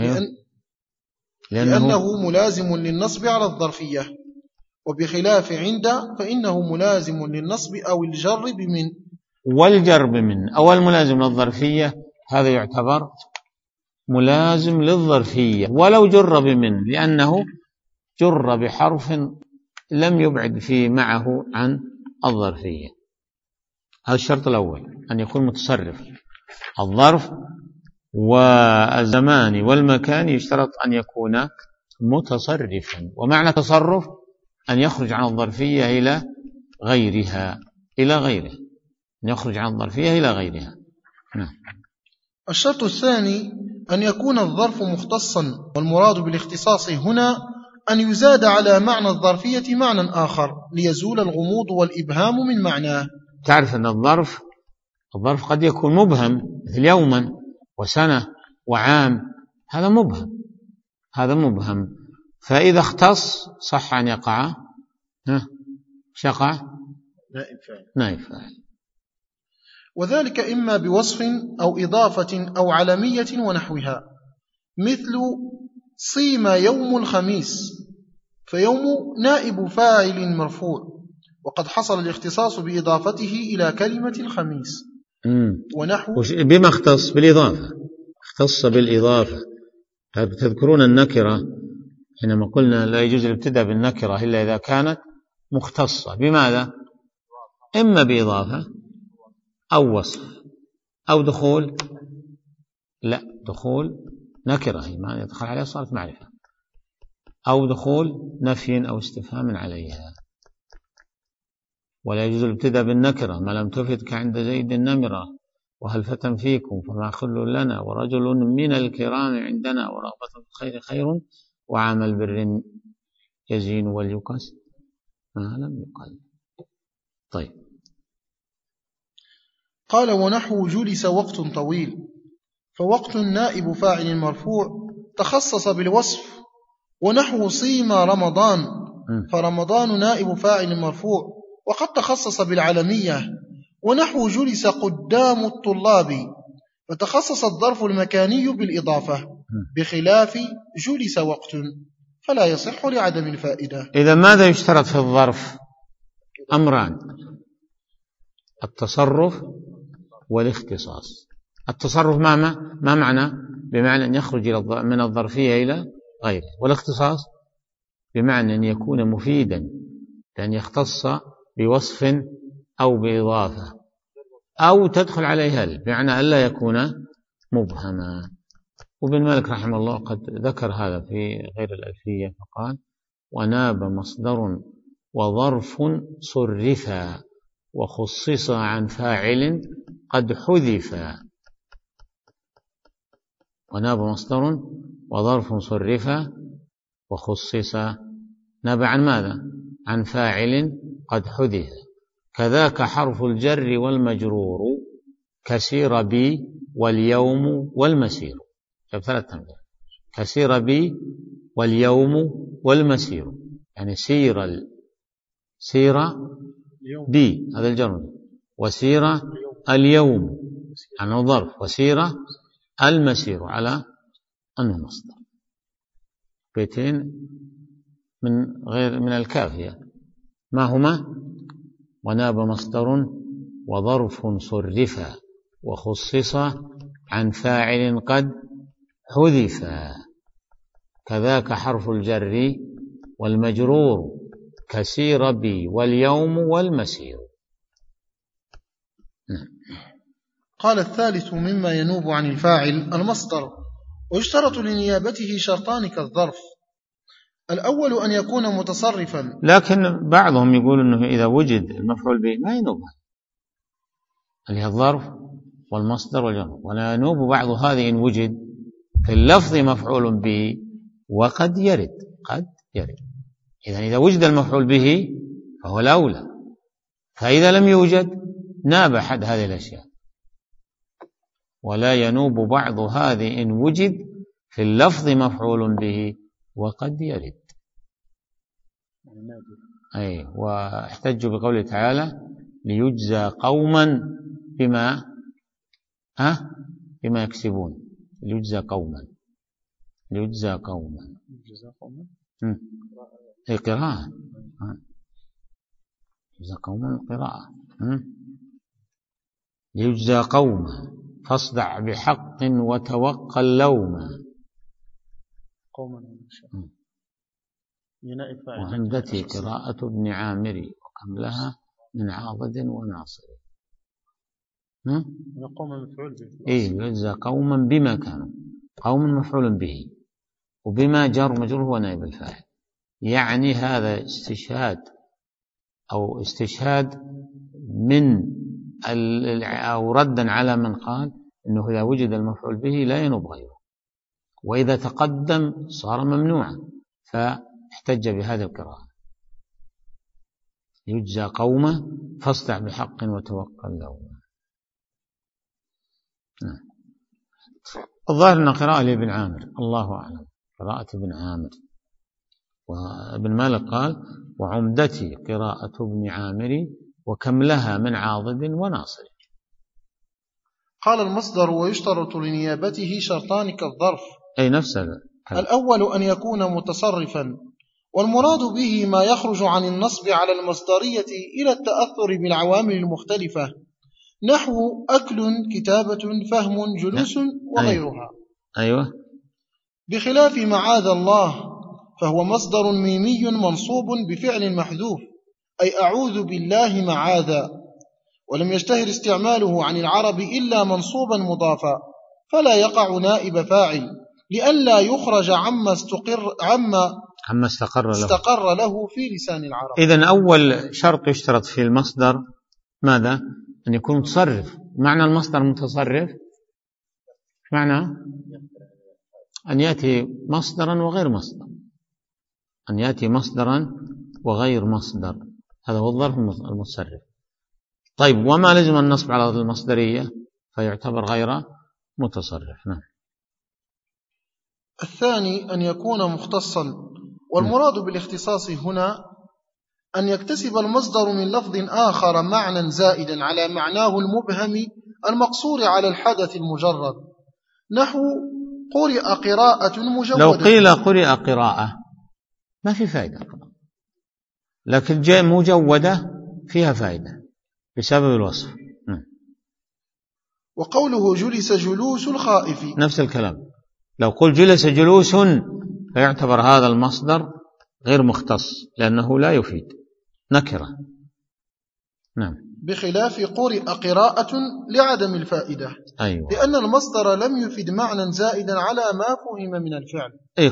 لأنه ملازم للنصب على الظرفية، وبخلاف عند فإنه ملازم للنصب أو الجر بمن. والجر بمن أو الملازم للظرفية هذا يعتبر ملازم للظرفية ولو جر بمن، لأنه جر بحرف لم يبعد فيه معه عن الظرفية. هذا الشرط الأول، أن يكون متصرف. الظرف والزمان والمكان يشترط أن يكون متصرفا، ومعنى تصرف أن يخرج عن الظرفية إلى غيرها أن يخرج عن الظرفية إلى غيرها. نعم. الشرط الثاني أن يكون الظرف مختصا، والمراد بالاختصاص هنا أن يزاد على معنى الظرفية معنى آخر ليزول الغموض والإبهام من معناه. تعرف أن الظرف قد يكون مبهم، مثل يوما وسنة وعام، هذا مبهم فإذا اختص صح أن يقع نائب فاعل. وذلك إما بوصف أو إضافة أو علمية ونحوها، مثل صيم يوم الخميس، فيوم نائب فاعل مرفوع وقد حصل الاختصاص بإضافته إلى كلمة الخميس. ونحو بما اختص بالإضافة. تذكرون النكرة حينما قلنا لا يجوز الابتداء بالنكرة إلا إذا كانت مختصة. بماذا؟ إما بإضافة أو وصف أو دخول نكرة ما يدخل عليها صارت معرفة، أو دخول نفي أو استفهام عليها. ولا يجوز الابتداء بالنكرة ما لم تفد كعند زيد النمرة وهل فتى فيكم فما خل لنا ورجل من الكرام عندنا ورغبة في الخير خير وعمل بر يزين وليكس ما لم يقل. طيب. قال ونحو جلس وقت طويل، فوقت نائب فاعل مرفوع تخصص بالوصف، ونحو صيم رمضان فرمضان نائب فاعل مرفوع وقد تخصص بالعلمية، ونحو جلس قدام الطلاب فتخصص الظرف المكاني بالإضافة، بخلاف جلس وقت فلا يصح لعدم الفائدة. إذا ماذا يشترط في الظرف؟ أمران: التصرف والاختصاص. التصرف ما معنى؟ بمعنى أن يخرج من الظرفية إلى غيره، والاختصاص بمعنى أن يكون مفيدا، لأن يختص بوصف أو بإضافة أو تدخل عليه هل، بمعنى ألا يكون مبهما. وابن مالك رحمه الله قد ذكر هذا في غير الألفية فقال: وناب مصدر وظرف صرفا وخصص عن فاعل قد حذفا. وناب مصدر وظرف صرفا وخصص، ناب عن ماذا؟ عن فاعل قد حذف. كذاك حرف الجر والمجرور كسير بي واليوم والمسير. جاب 3 تمثيل: كسير بي واليوم والمسير، يعني سير بي هذا الجر، وسير اليوم عنه ظرف، وسير المسير على أنه مصدر. بيتين من الكافية، ما هما؟ وناب مصدر وظرف صرفا وخصص عن فاعل قد حذفا. كذاك حرف الجر والمجرور كسير بي واليوم والمسير. قال الثالث مما ينوب عن الفاعل المصدر، ويشترط لنيابته شرطان كالظرف. الأول أن يكون متصرفا، لكن بعضهم يقول أنه إذا وجد المفعول به ما ينوب، اللي هي الظرف والمصدر والجر، ولا ينوب بعض هذه إن وجد في اللفظ مفعول به وقد يرد، قد يرد. إذا وجد المفعول به فهو الأولى، فإذا لم يوجد ناب أحد هذه الأشياء. ولا ينوب بعض هذه إن وجد في اللفظ مفعول به وقد يرد. أي، واحتجوا بقوله تعالى ليجزى قوما بما يكسبون. ليجزى قوما ليجزى قوما هي قراءة. ليجزى قوما قراءة. ليجزى قوما فاصدع بحق وتوقى اللوم. وعندتي قراءة ابن عامر وكم لها من عاضد وناصر. يجزى قوما بما كانوا، قوم مفعول به، وبما جار مجرور هو نائب الفاعل. يعني هذا استشهاد من أو ردا على من قال إنه إذا وجد المفعول به لا ينوب غيره، وإذا تقدم صار ممنوعا، فاحتج بهذا القراءة. يجزى قوما فاصدع بحق وتوقى اللوم. الظاهر أن قراءة لابن عامر، الله أعلم، قراءة ابن عامر. وابن مالك قال وعمدتي قراءة ابن عامر وكم لها من عاضد وناصر. قال المصدر ويشترط لنيابته شرطان كالظرف، أي نفس الأول أن يكون متصرفا، والمراد به ما يخرج عن النصب على المصدرية إلى التأثر بالعوامل المختلفة، نحو أكل، كتابة، فهم، جلوس وغيرها. أيوة. بخلاف معاذ الله فهو مصدر ميمي منصوب بفعل محذوف، أي أعوذ بالله معاذا، ولم يشتهر استعماله عن العرب إلا منصوبا مضافا، فلا يقع نائب فاعل لئلا يخرج عما استقر له في لسان العرب. إذن أول شرط يشترط في المصدر ماذا؟ أن يكون متصرف. معنى المصدر متصرف معنى أن يأتي مصدرا وغير مصدر، أن يأتي مصدرا وغير مصدر، هذا هو الظرف المتصرف. طيب، وما لزم النصب على المصدرية فيعتبر غير متصرف. نعم. الثاني أن يكون مختصا، والمراد بالاختصاص هنا أن يكتسب المصدر من لفظ آخر معنى زائدا على معناه المبهم المقصور على الحدث المجرد، نحو قرئ قراءة مجودة. لو قيل قرئ قراءة ما في فائدة، لكن جاء مجودة فيها فائدة بسبب الوصف. وقوله جلس جلوس الخائف نفس الكلام. لو قل جلس جلوس فيعتبر هذا المصدر غير مختص لأنه لا يفيد، نكرة. نعم. بخلاف قرئ قراءة لعدم الفائدة. أيوة. لأن المصدر لم يفيد معنى زائدا على ما فهم من الفعل.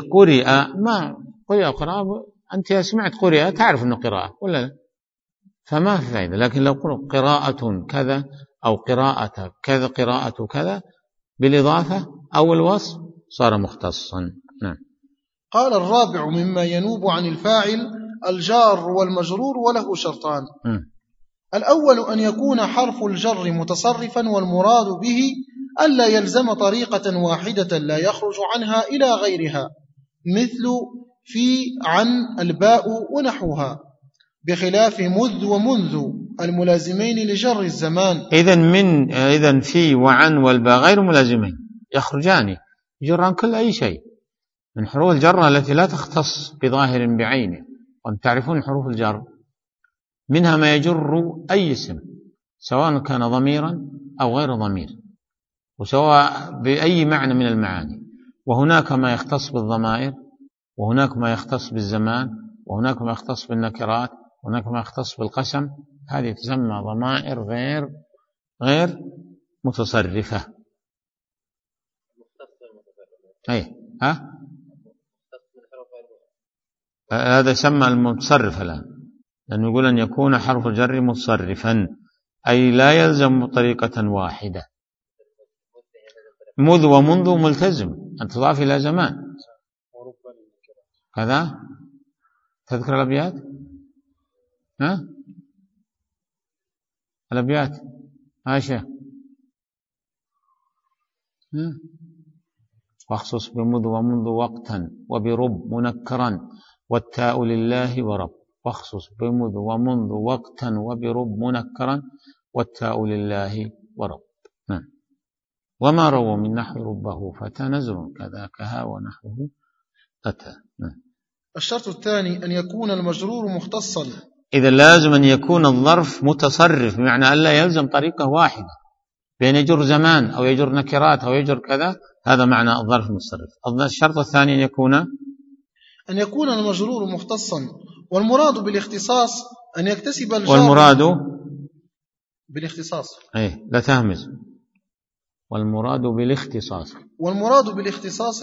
قرئ قراءة، أنت سمعت قرئ تعرف أنه قراءة ولا لا؟ فما في فائدة. لكن لو قلت قراءة كذا أو قراءة كذا، قراءة كذا بالإضافة أو الوصف صار مختصا. نعم. قال الرابع مما ينوب عن الفاعل الجار والمجرور، وله شرطان. الأول أن يكون حرف الجر متصرفا، والمراد به ألا يلزم طريقة واحدة لا يخرج عنها إلى غيرها، مثل في، عن، الباء ونحوها، بخلاف مذ ومنذ الملازمين لجر الزمان. إذن في وعن والباء غير ملازمين، يخرجان يجران كل أي شيء من حروف الجر التي لا تختص بظاهر بعينه. وأن تعرفون حروف الجر منها ما يجر أي اسم سواء كان ضميرا أو غير ضمير، وسواء بأي معنى من المعاني. وهناك ما يختص بالضمائر، وهناك ما يختص بالزمان، وهناك ما يختص بالنكرات، وهناك ما يختص بالقسم. هذه تسمى ضمائر غير متصرفة. أي هذا يسمى المتصرف الآن، لأنه يقول أن يكون حرف الجر متصرفا، أي لا يلزم بطريقة واحدة. مذ ومنذ ملتزم أن تضاف إلى زمان كذا. تذكر الأبيات؟ الأبيات عائشة. واخصص بمذ ومنذ وقتا وبرب منكرا والتاء لله ورب. واخصص بمذ ومنذ وقتا وبرب منكرا والتاء لله ورب. وما رووا من نحو ربه فتى نزر كذاكها ونحوه أتى. الشرط الثاني أن يكون المجرور مختصا. إذا لازم أن يكون الظرف متصرف، بمعنى أن لا يلزم طريقة واحدة، بأن يجر زمان أو يجر نكرات أو يجر كذا، هذا معنى الظرف المتصرف. الشرط الثاني أن يكون المجرور مختصا، والمراد بالاختصاص أن يكتسب الجار. والمراد بالاختصاص لا تهمز. والمراد بالاختصاص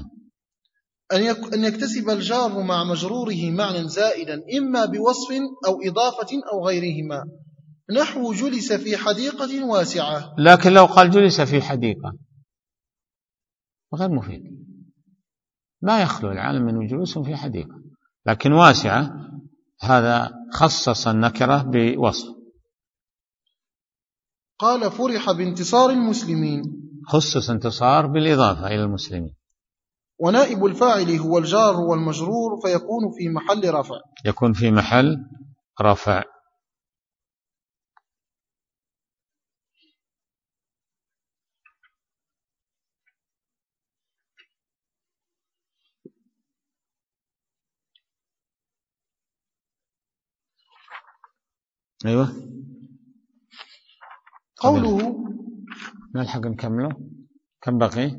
أن يكتسب الجار مع مجروره معنى زائدا، إما بوصف أو إضافة أو غيرهما، نحو جلس في حديقة واسعة. لكن لو قال جلس في حديقة غير مفيد، ما يخلو العالم من جلوس في حديقة، لكن واسعة هذا خصص النكرة بوصف. قال فرح بانتصار المسلمين، خصص انتصار بالإضافة إلى المسلمين. ونائب الفاعل هو الجار والمجرور فيكون في محل رفع. يكون في محل رفع. أيوة. قوله نلحق نكمله. كم بقي؟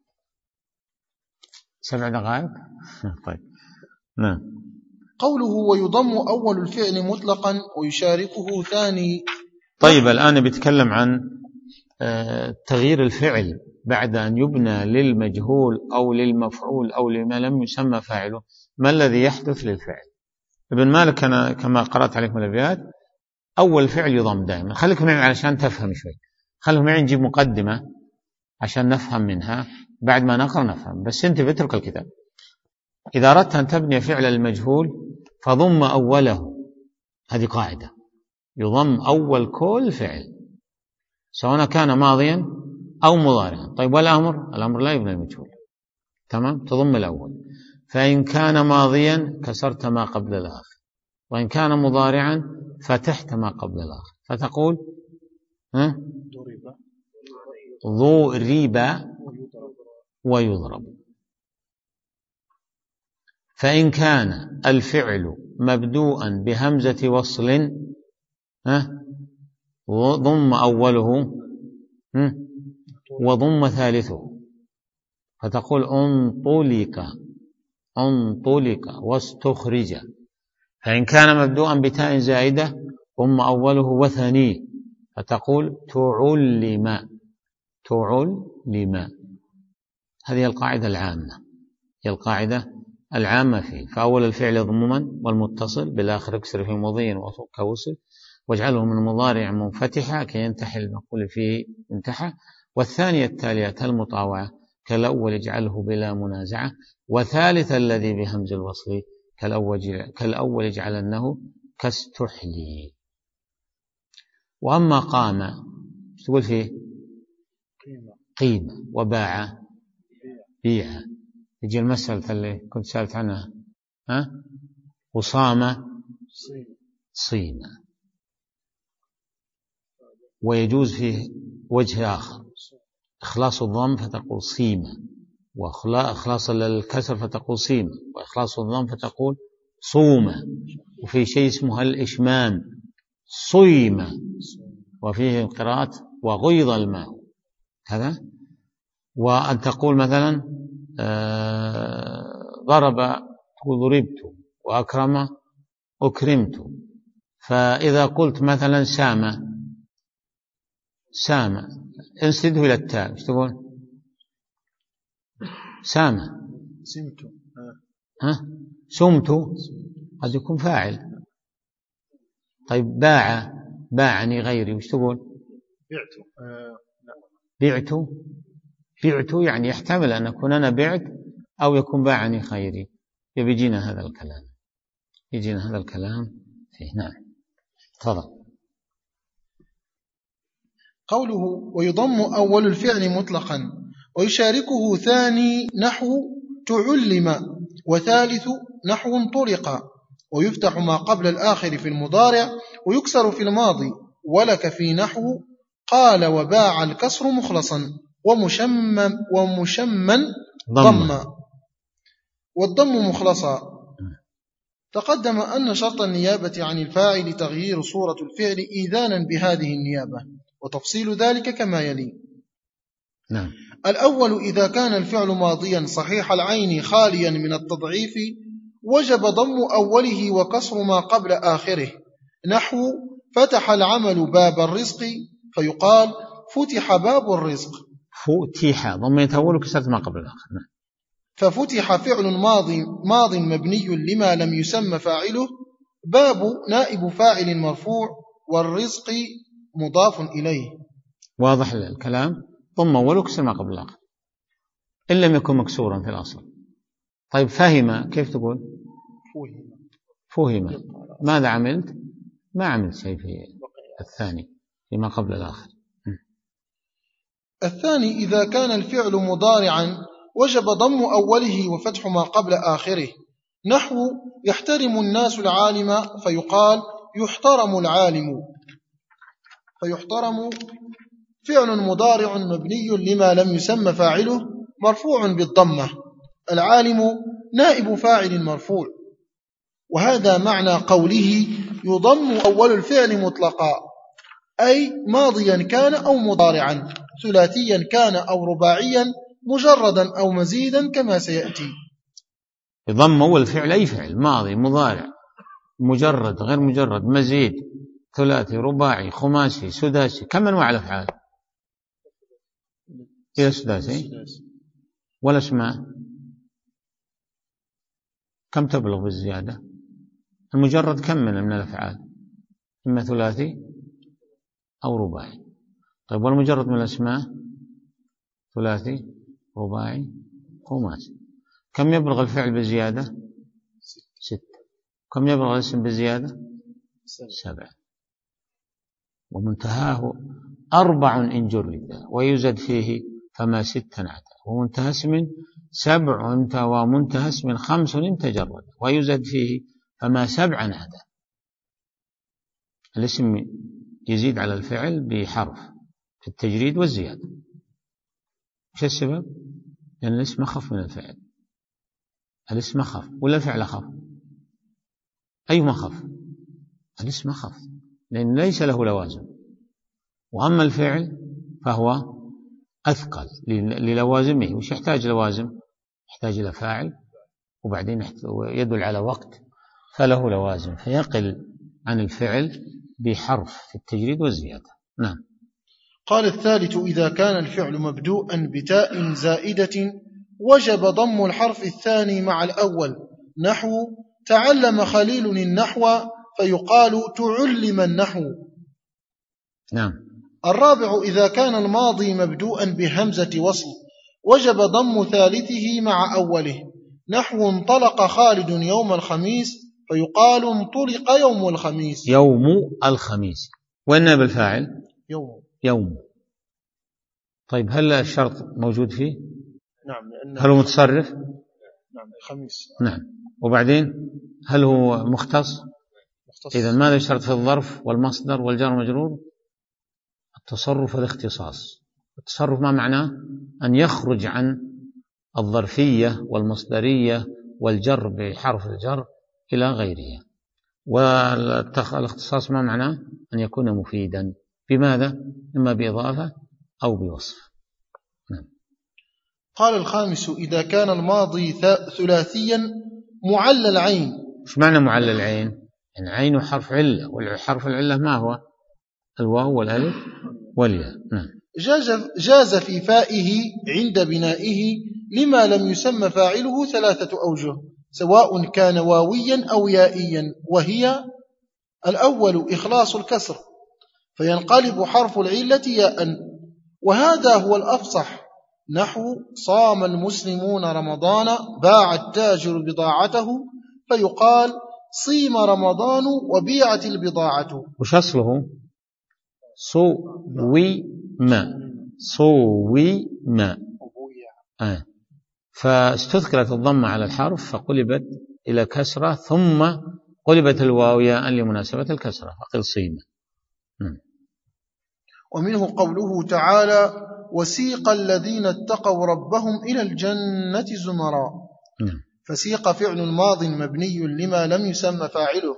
7 دقائق. طيب نعم. قوله ويضم أول الفعل مطلقا ويشاركه ثاني. طيب الآن بيتكلم عن تغيير الفعل بعد أن يبنى للمجهول أو للمفعول أو لما لم يسمى فاعله. ما الذي يحدث للفعل؟ ابن مالك أنا كما قرأت عليكم الأبيات أول فعل يضم دائما. خليكم معي علشان تفهم شوي، خليكم معي نجيب مقدمة عشان نفهم منها، بعد ما نقرأ نفهم، بس انت بترك الكتاب. إذا أردت أن تبني فعل المجهول فضم أوله، هذه قاعدة، يضم أول كل فعل سواء كان ماضيا أو مضارعا. طيب والأمر لا يبنى المجهول، تمام، تضم الأول. فإن كان ماضيا كسرت ما قبل الآخر، وإن كان مضارعا فتحت ما قبل الآخر، فتقول ضرب ويضرب. فإن كان الفعل مبدوءا بهمزة وصل وضم أوله وضم ثالثه، فتقول انطلق واستخرج. فإن كان مبدوءا بتاء زائدة ضم أوله وثانيه، فتقول تعلم. هذه القاعدة العامة، هي القاعدة العامة فيه. فأول الفعل ضمما والمتصل بالآخر اكسر في مضي وفك وصل، واجعله من مضارع منفتحة كي ينتحي المقول فيه انتحى. والثانية التالية المطاوعة كالأول اجعله بلا منازعة. وثالث الذي بهمز الوصل كالأول اجعلنه كاستحلي. وأما قام تقول فيه قيمة، وباع بيع. يجي المسألة اللي كنت سألت عنها وصام صيم. ويجوز فيه وجه آخر، إخلاص الضم فتقول صيم، وإخلاص الكسر فتقول صيم، وإخلاص الضم فتقول صوم. وفي شيء اسمه الإشمام صيم، وفيه قراءة وغيض الماء هذا. وأن تقول مثلا ضرب ضربت، وأكرم أكرمت. فإذا قلت مثلا سام سامة، انسده إلى التاء، ايش تقول؟ سامة. سمت. ها؟ سمت قد يكون فاعل. طيب باعني غيري، وش تقول؟ بعت يعني يحتمل أن أكون أنا بعت أو يكون باعني خيري. يجينا هذا الكلام فيه. نعم تفضل. قوله ويضم أول الفعل مطلقا ويشاركه ثاني نحو تعلم، وثالث نحو انطلق، ويفتح ما قبل الآخر في المضارع ويكسر في الماضي، ولك في نحو قال وباع الكسر مخلصا ومشمن ضم والضم مخلصا. تقدم أن شرط النيابة عن الفاعل تغيير صورة الفعل إيذانا بهذه النيابة، وتفصيل ذلك كما يلي. نعم. الأول إذا كان الفعل ماضيا صحيح العين خاليا من التضعيف وجب ضم أوله وكسر ما قبل آخره، نحو فتح العمل باب الرزق فيقال فتح باب الرزق. فتح ضميت أول وكسرت ما قبل الآخر. ففتح فعل ماض مبني لما لم يسمى فاعله، باب نائب فاعل مرفوع، والرزق مضاف إليه. واضح الكلام. ضم أول وكسر ما قبل الآخر إن لم يكن مكسورا في الأصل. طيب فهم، كيف تقول؟ فهم. ماذا عملت؟ ما عملت شيء في الثاني فيما قبل الآخر. الثاني إذا كان الفعل مضارعا وجب ضم أوله وفتح ما قبل آخره، نحو يحترم الناس العالم فيقال يحترم العالم. فيحترم فعل مضارع مبني لما لم يسمى فاعله مرفوع بالضمة، العالم نائب فاعل مرفوع. وهذا معنى قوله يضم أول الفعل مطلقا، أي ماضيا كان أو مضارعا، ثلاثيا كان أو رباعيا، مجردا أو مزيدا كما سيأتي. يضم أول الفعل أي فعل ماضي مضارع مجرد غير مجرد مزيد ثلاثي رباعي خماسي سداسي. كم أنواع الأفعال؟ إلى سداسي. والأسماء كم تبلغ بالزيادة؟ المجرد كم من الأفعال؟ إما ثلاثي أو رباعي. طيب والمجرد من الأسماء؟ ثلاثي رباعي خماسي. كم يبلغ الفعل بالزيادة؟ 6. كم يبلغ الاسم بالزيادة؟ 7. ومنتهاه 4 إن جرد ويزد فيه فما 6 عدا، ومنتهى اسم 7 ومنتهى اسم 5 إن تجرد ويزد فيه فما 7 عدا. الاسم يزيد على الفعل بحرف في التجريد والزيادة. ايش السبب؟ لأن الاسم أخف من الفعل. الاسم أخف ولا الفعل أخف؟ أيهما أخف؟ الاسم أخف لأن ليس له لوازم، وأما الفعل فهو أثقل للوازمه. وش يحتاج لوازم؟ يحتاج إلى فاعل وبعدين يدل على وقت فله لوازم، فيقل عن الفعل بحرف في التجريد والزيادة. نعم. قال الثالث إذا كان الفعل مبدوءا بتاء زائدة وجب ضم الحرف الثاني مع الأول، نحو تعلم خليل النحو فيقال تعلم النحو. نعم. الرابع إذا كان الماضي مبدوءا بهمزة وصل وجب ضم ثالثه مع أوله، نحو انطلق خالد يوم الخميس فيقال انطلق يوم الخميس. يوم الخميس. وين بالفاعل؟ يوم. طيب هل الشرط موجود فيه؟ نعم. هل هو متصرف؟ نعم الخميس. نعم. وبعدين هل هو مختص؟ إذا ماذا يشترط في الظرف والمصدر والجار مجرور؟ التصرف والاختصاص. التصرف ما معناه؟ أن يخرج عن الظرفية والمصدرية والجر بحرف الجر إلى غيرها. والاختصاص ما معناه؟ أن يكون مفيدا. بماذا؟ إما بإضافة أو بوصف. نعم. قال الخامس إذا كان الماضي ثلاثيا معلل العين. إيش معنى معلل العين؟ يعني عين حرف علة، والحرف العلة ما هو؟ الواو والألف والياء. نعم. جاز في فائه عند بنائه لما لم يسمى فاعله 3 أوجه سواء كان واويا أو يائيا، وهي: الأول إخلاص الكسر فينقلب حرف العلة ياء، وهذا هو الأفصح، نحو: صام المسلمون رمضان باع التاجر بضاعته، فيقال: صيم رمضان وبيعت البضاعة. وش أصله؟ صويما. فاستذكرت الضمة على الحرف فقلبت إلى كسرة، ثم قلبت الواو ياء لمناسبة الكسرة فقل صيما. ومنه قوله تعالى: وسيق الذين اتقوا ربهم إلى الجنة زمرا. فسيق فعل ماض مبني لما لم يسمى فاعله،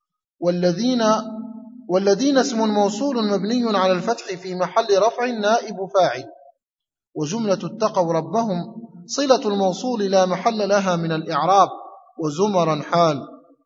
والذين اسم موصول مبني على الفتح في محل رفع نائب فاعل، وجملة اتقوا ربهم صلة الموصول لا محل لها من الإعراب، وزمرا حال.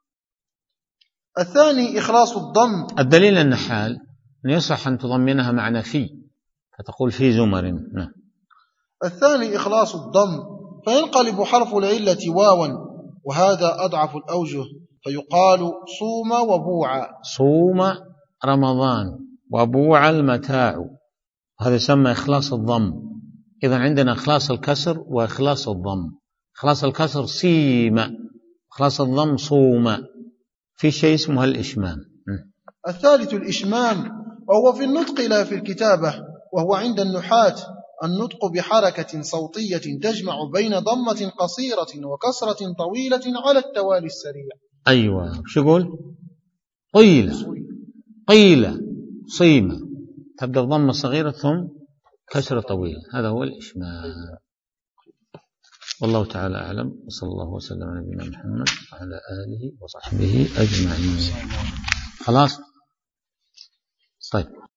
الثاني إخلاص الضم. الدليل أن حال يصح أن تضمنها معنى في، فتقول في زمر. الثاني إخلاص الضم فينقلب حرف العلة واوا، وهذا أضعف الأوجه، فيقال: صوم وبوع. صوم رمضان وبوع المتاع، هذا يسمى إخلاص الضم. إذن عندنا إخلاص الكسر وإخلاص الضم. إخلاص الكسر صيم، إخلاص الضم صوم. في شيء اسمه الإشمام. الثالث الإشمام، وهو في النطق لا في الكتابة، وهو عند النحاة النطق بحركة صوتية تجمع بين ضمة قصيرة وكسرة طويلة على التوالي السريع. أيوة، شو يقول؟ قيل صيمة، تبدأ ضمة صغيرة ثم كسرة طويلة، هذا هو الإشمام. والله تعالى أعلم، وصلى الله وسلم على نبينا محمد وعلى آله وصحبه أجمعين. خلاص؟ طيب.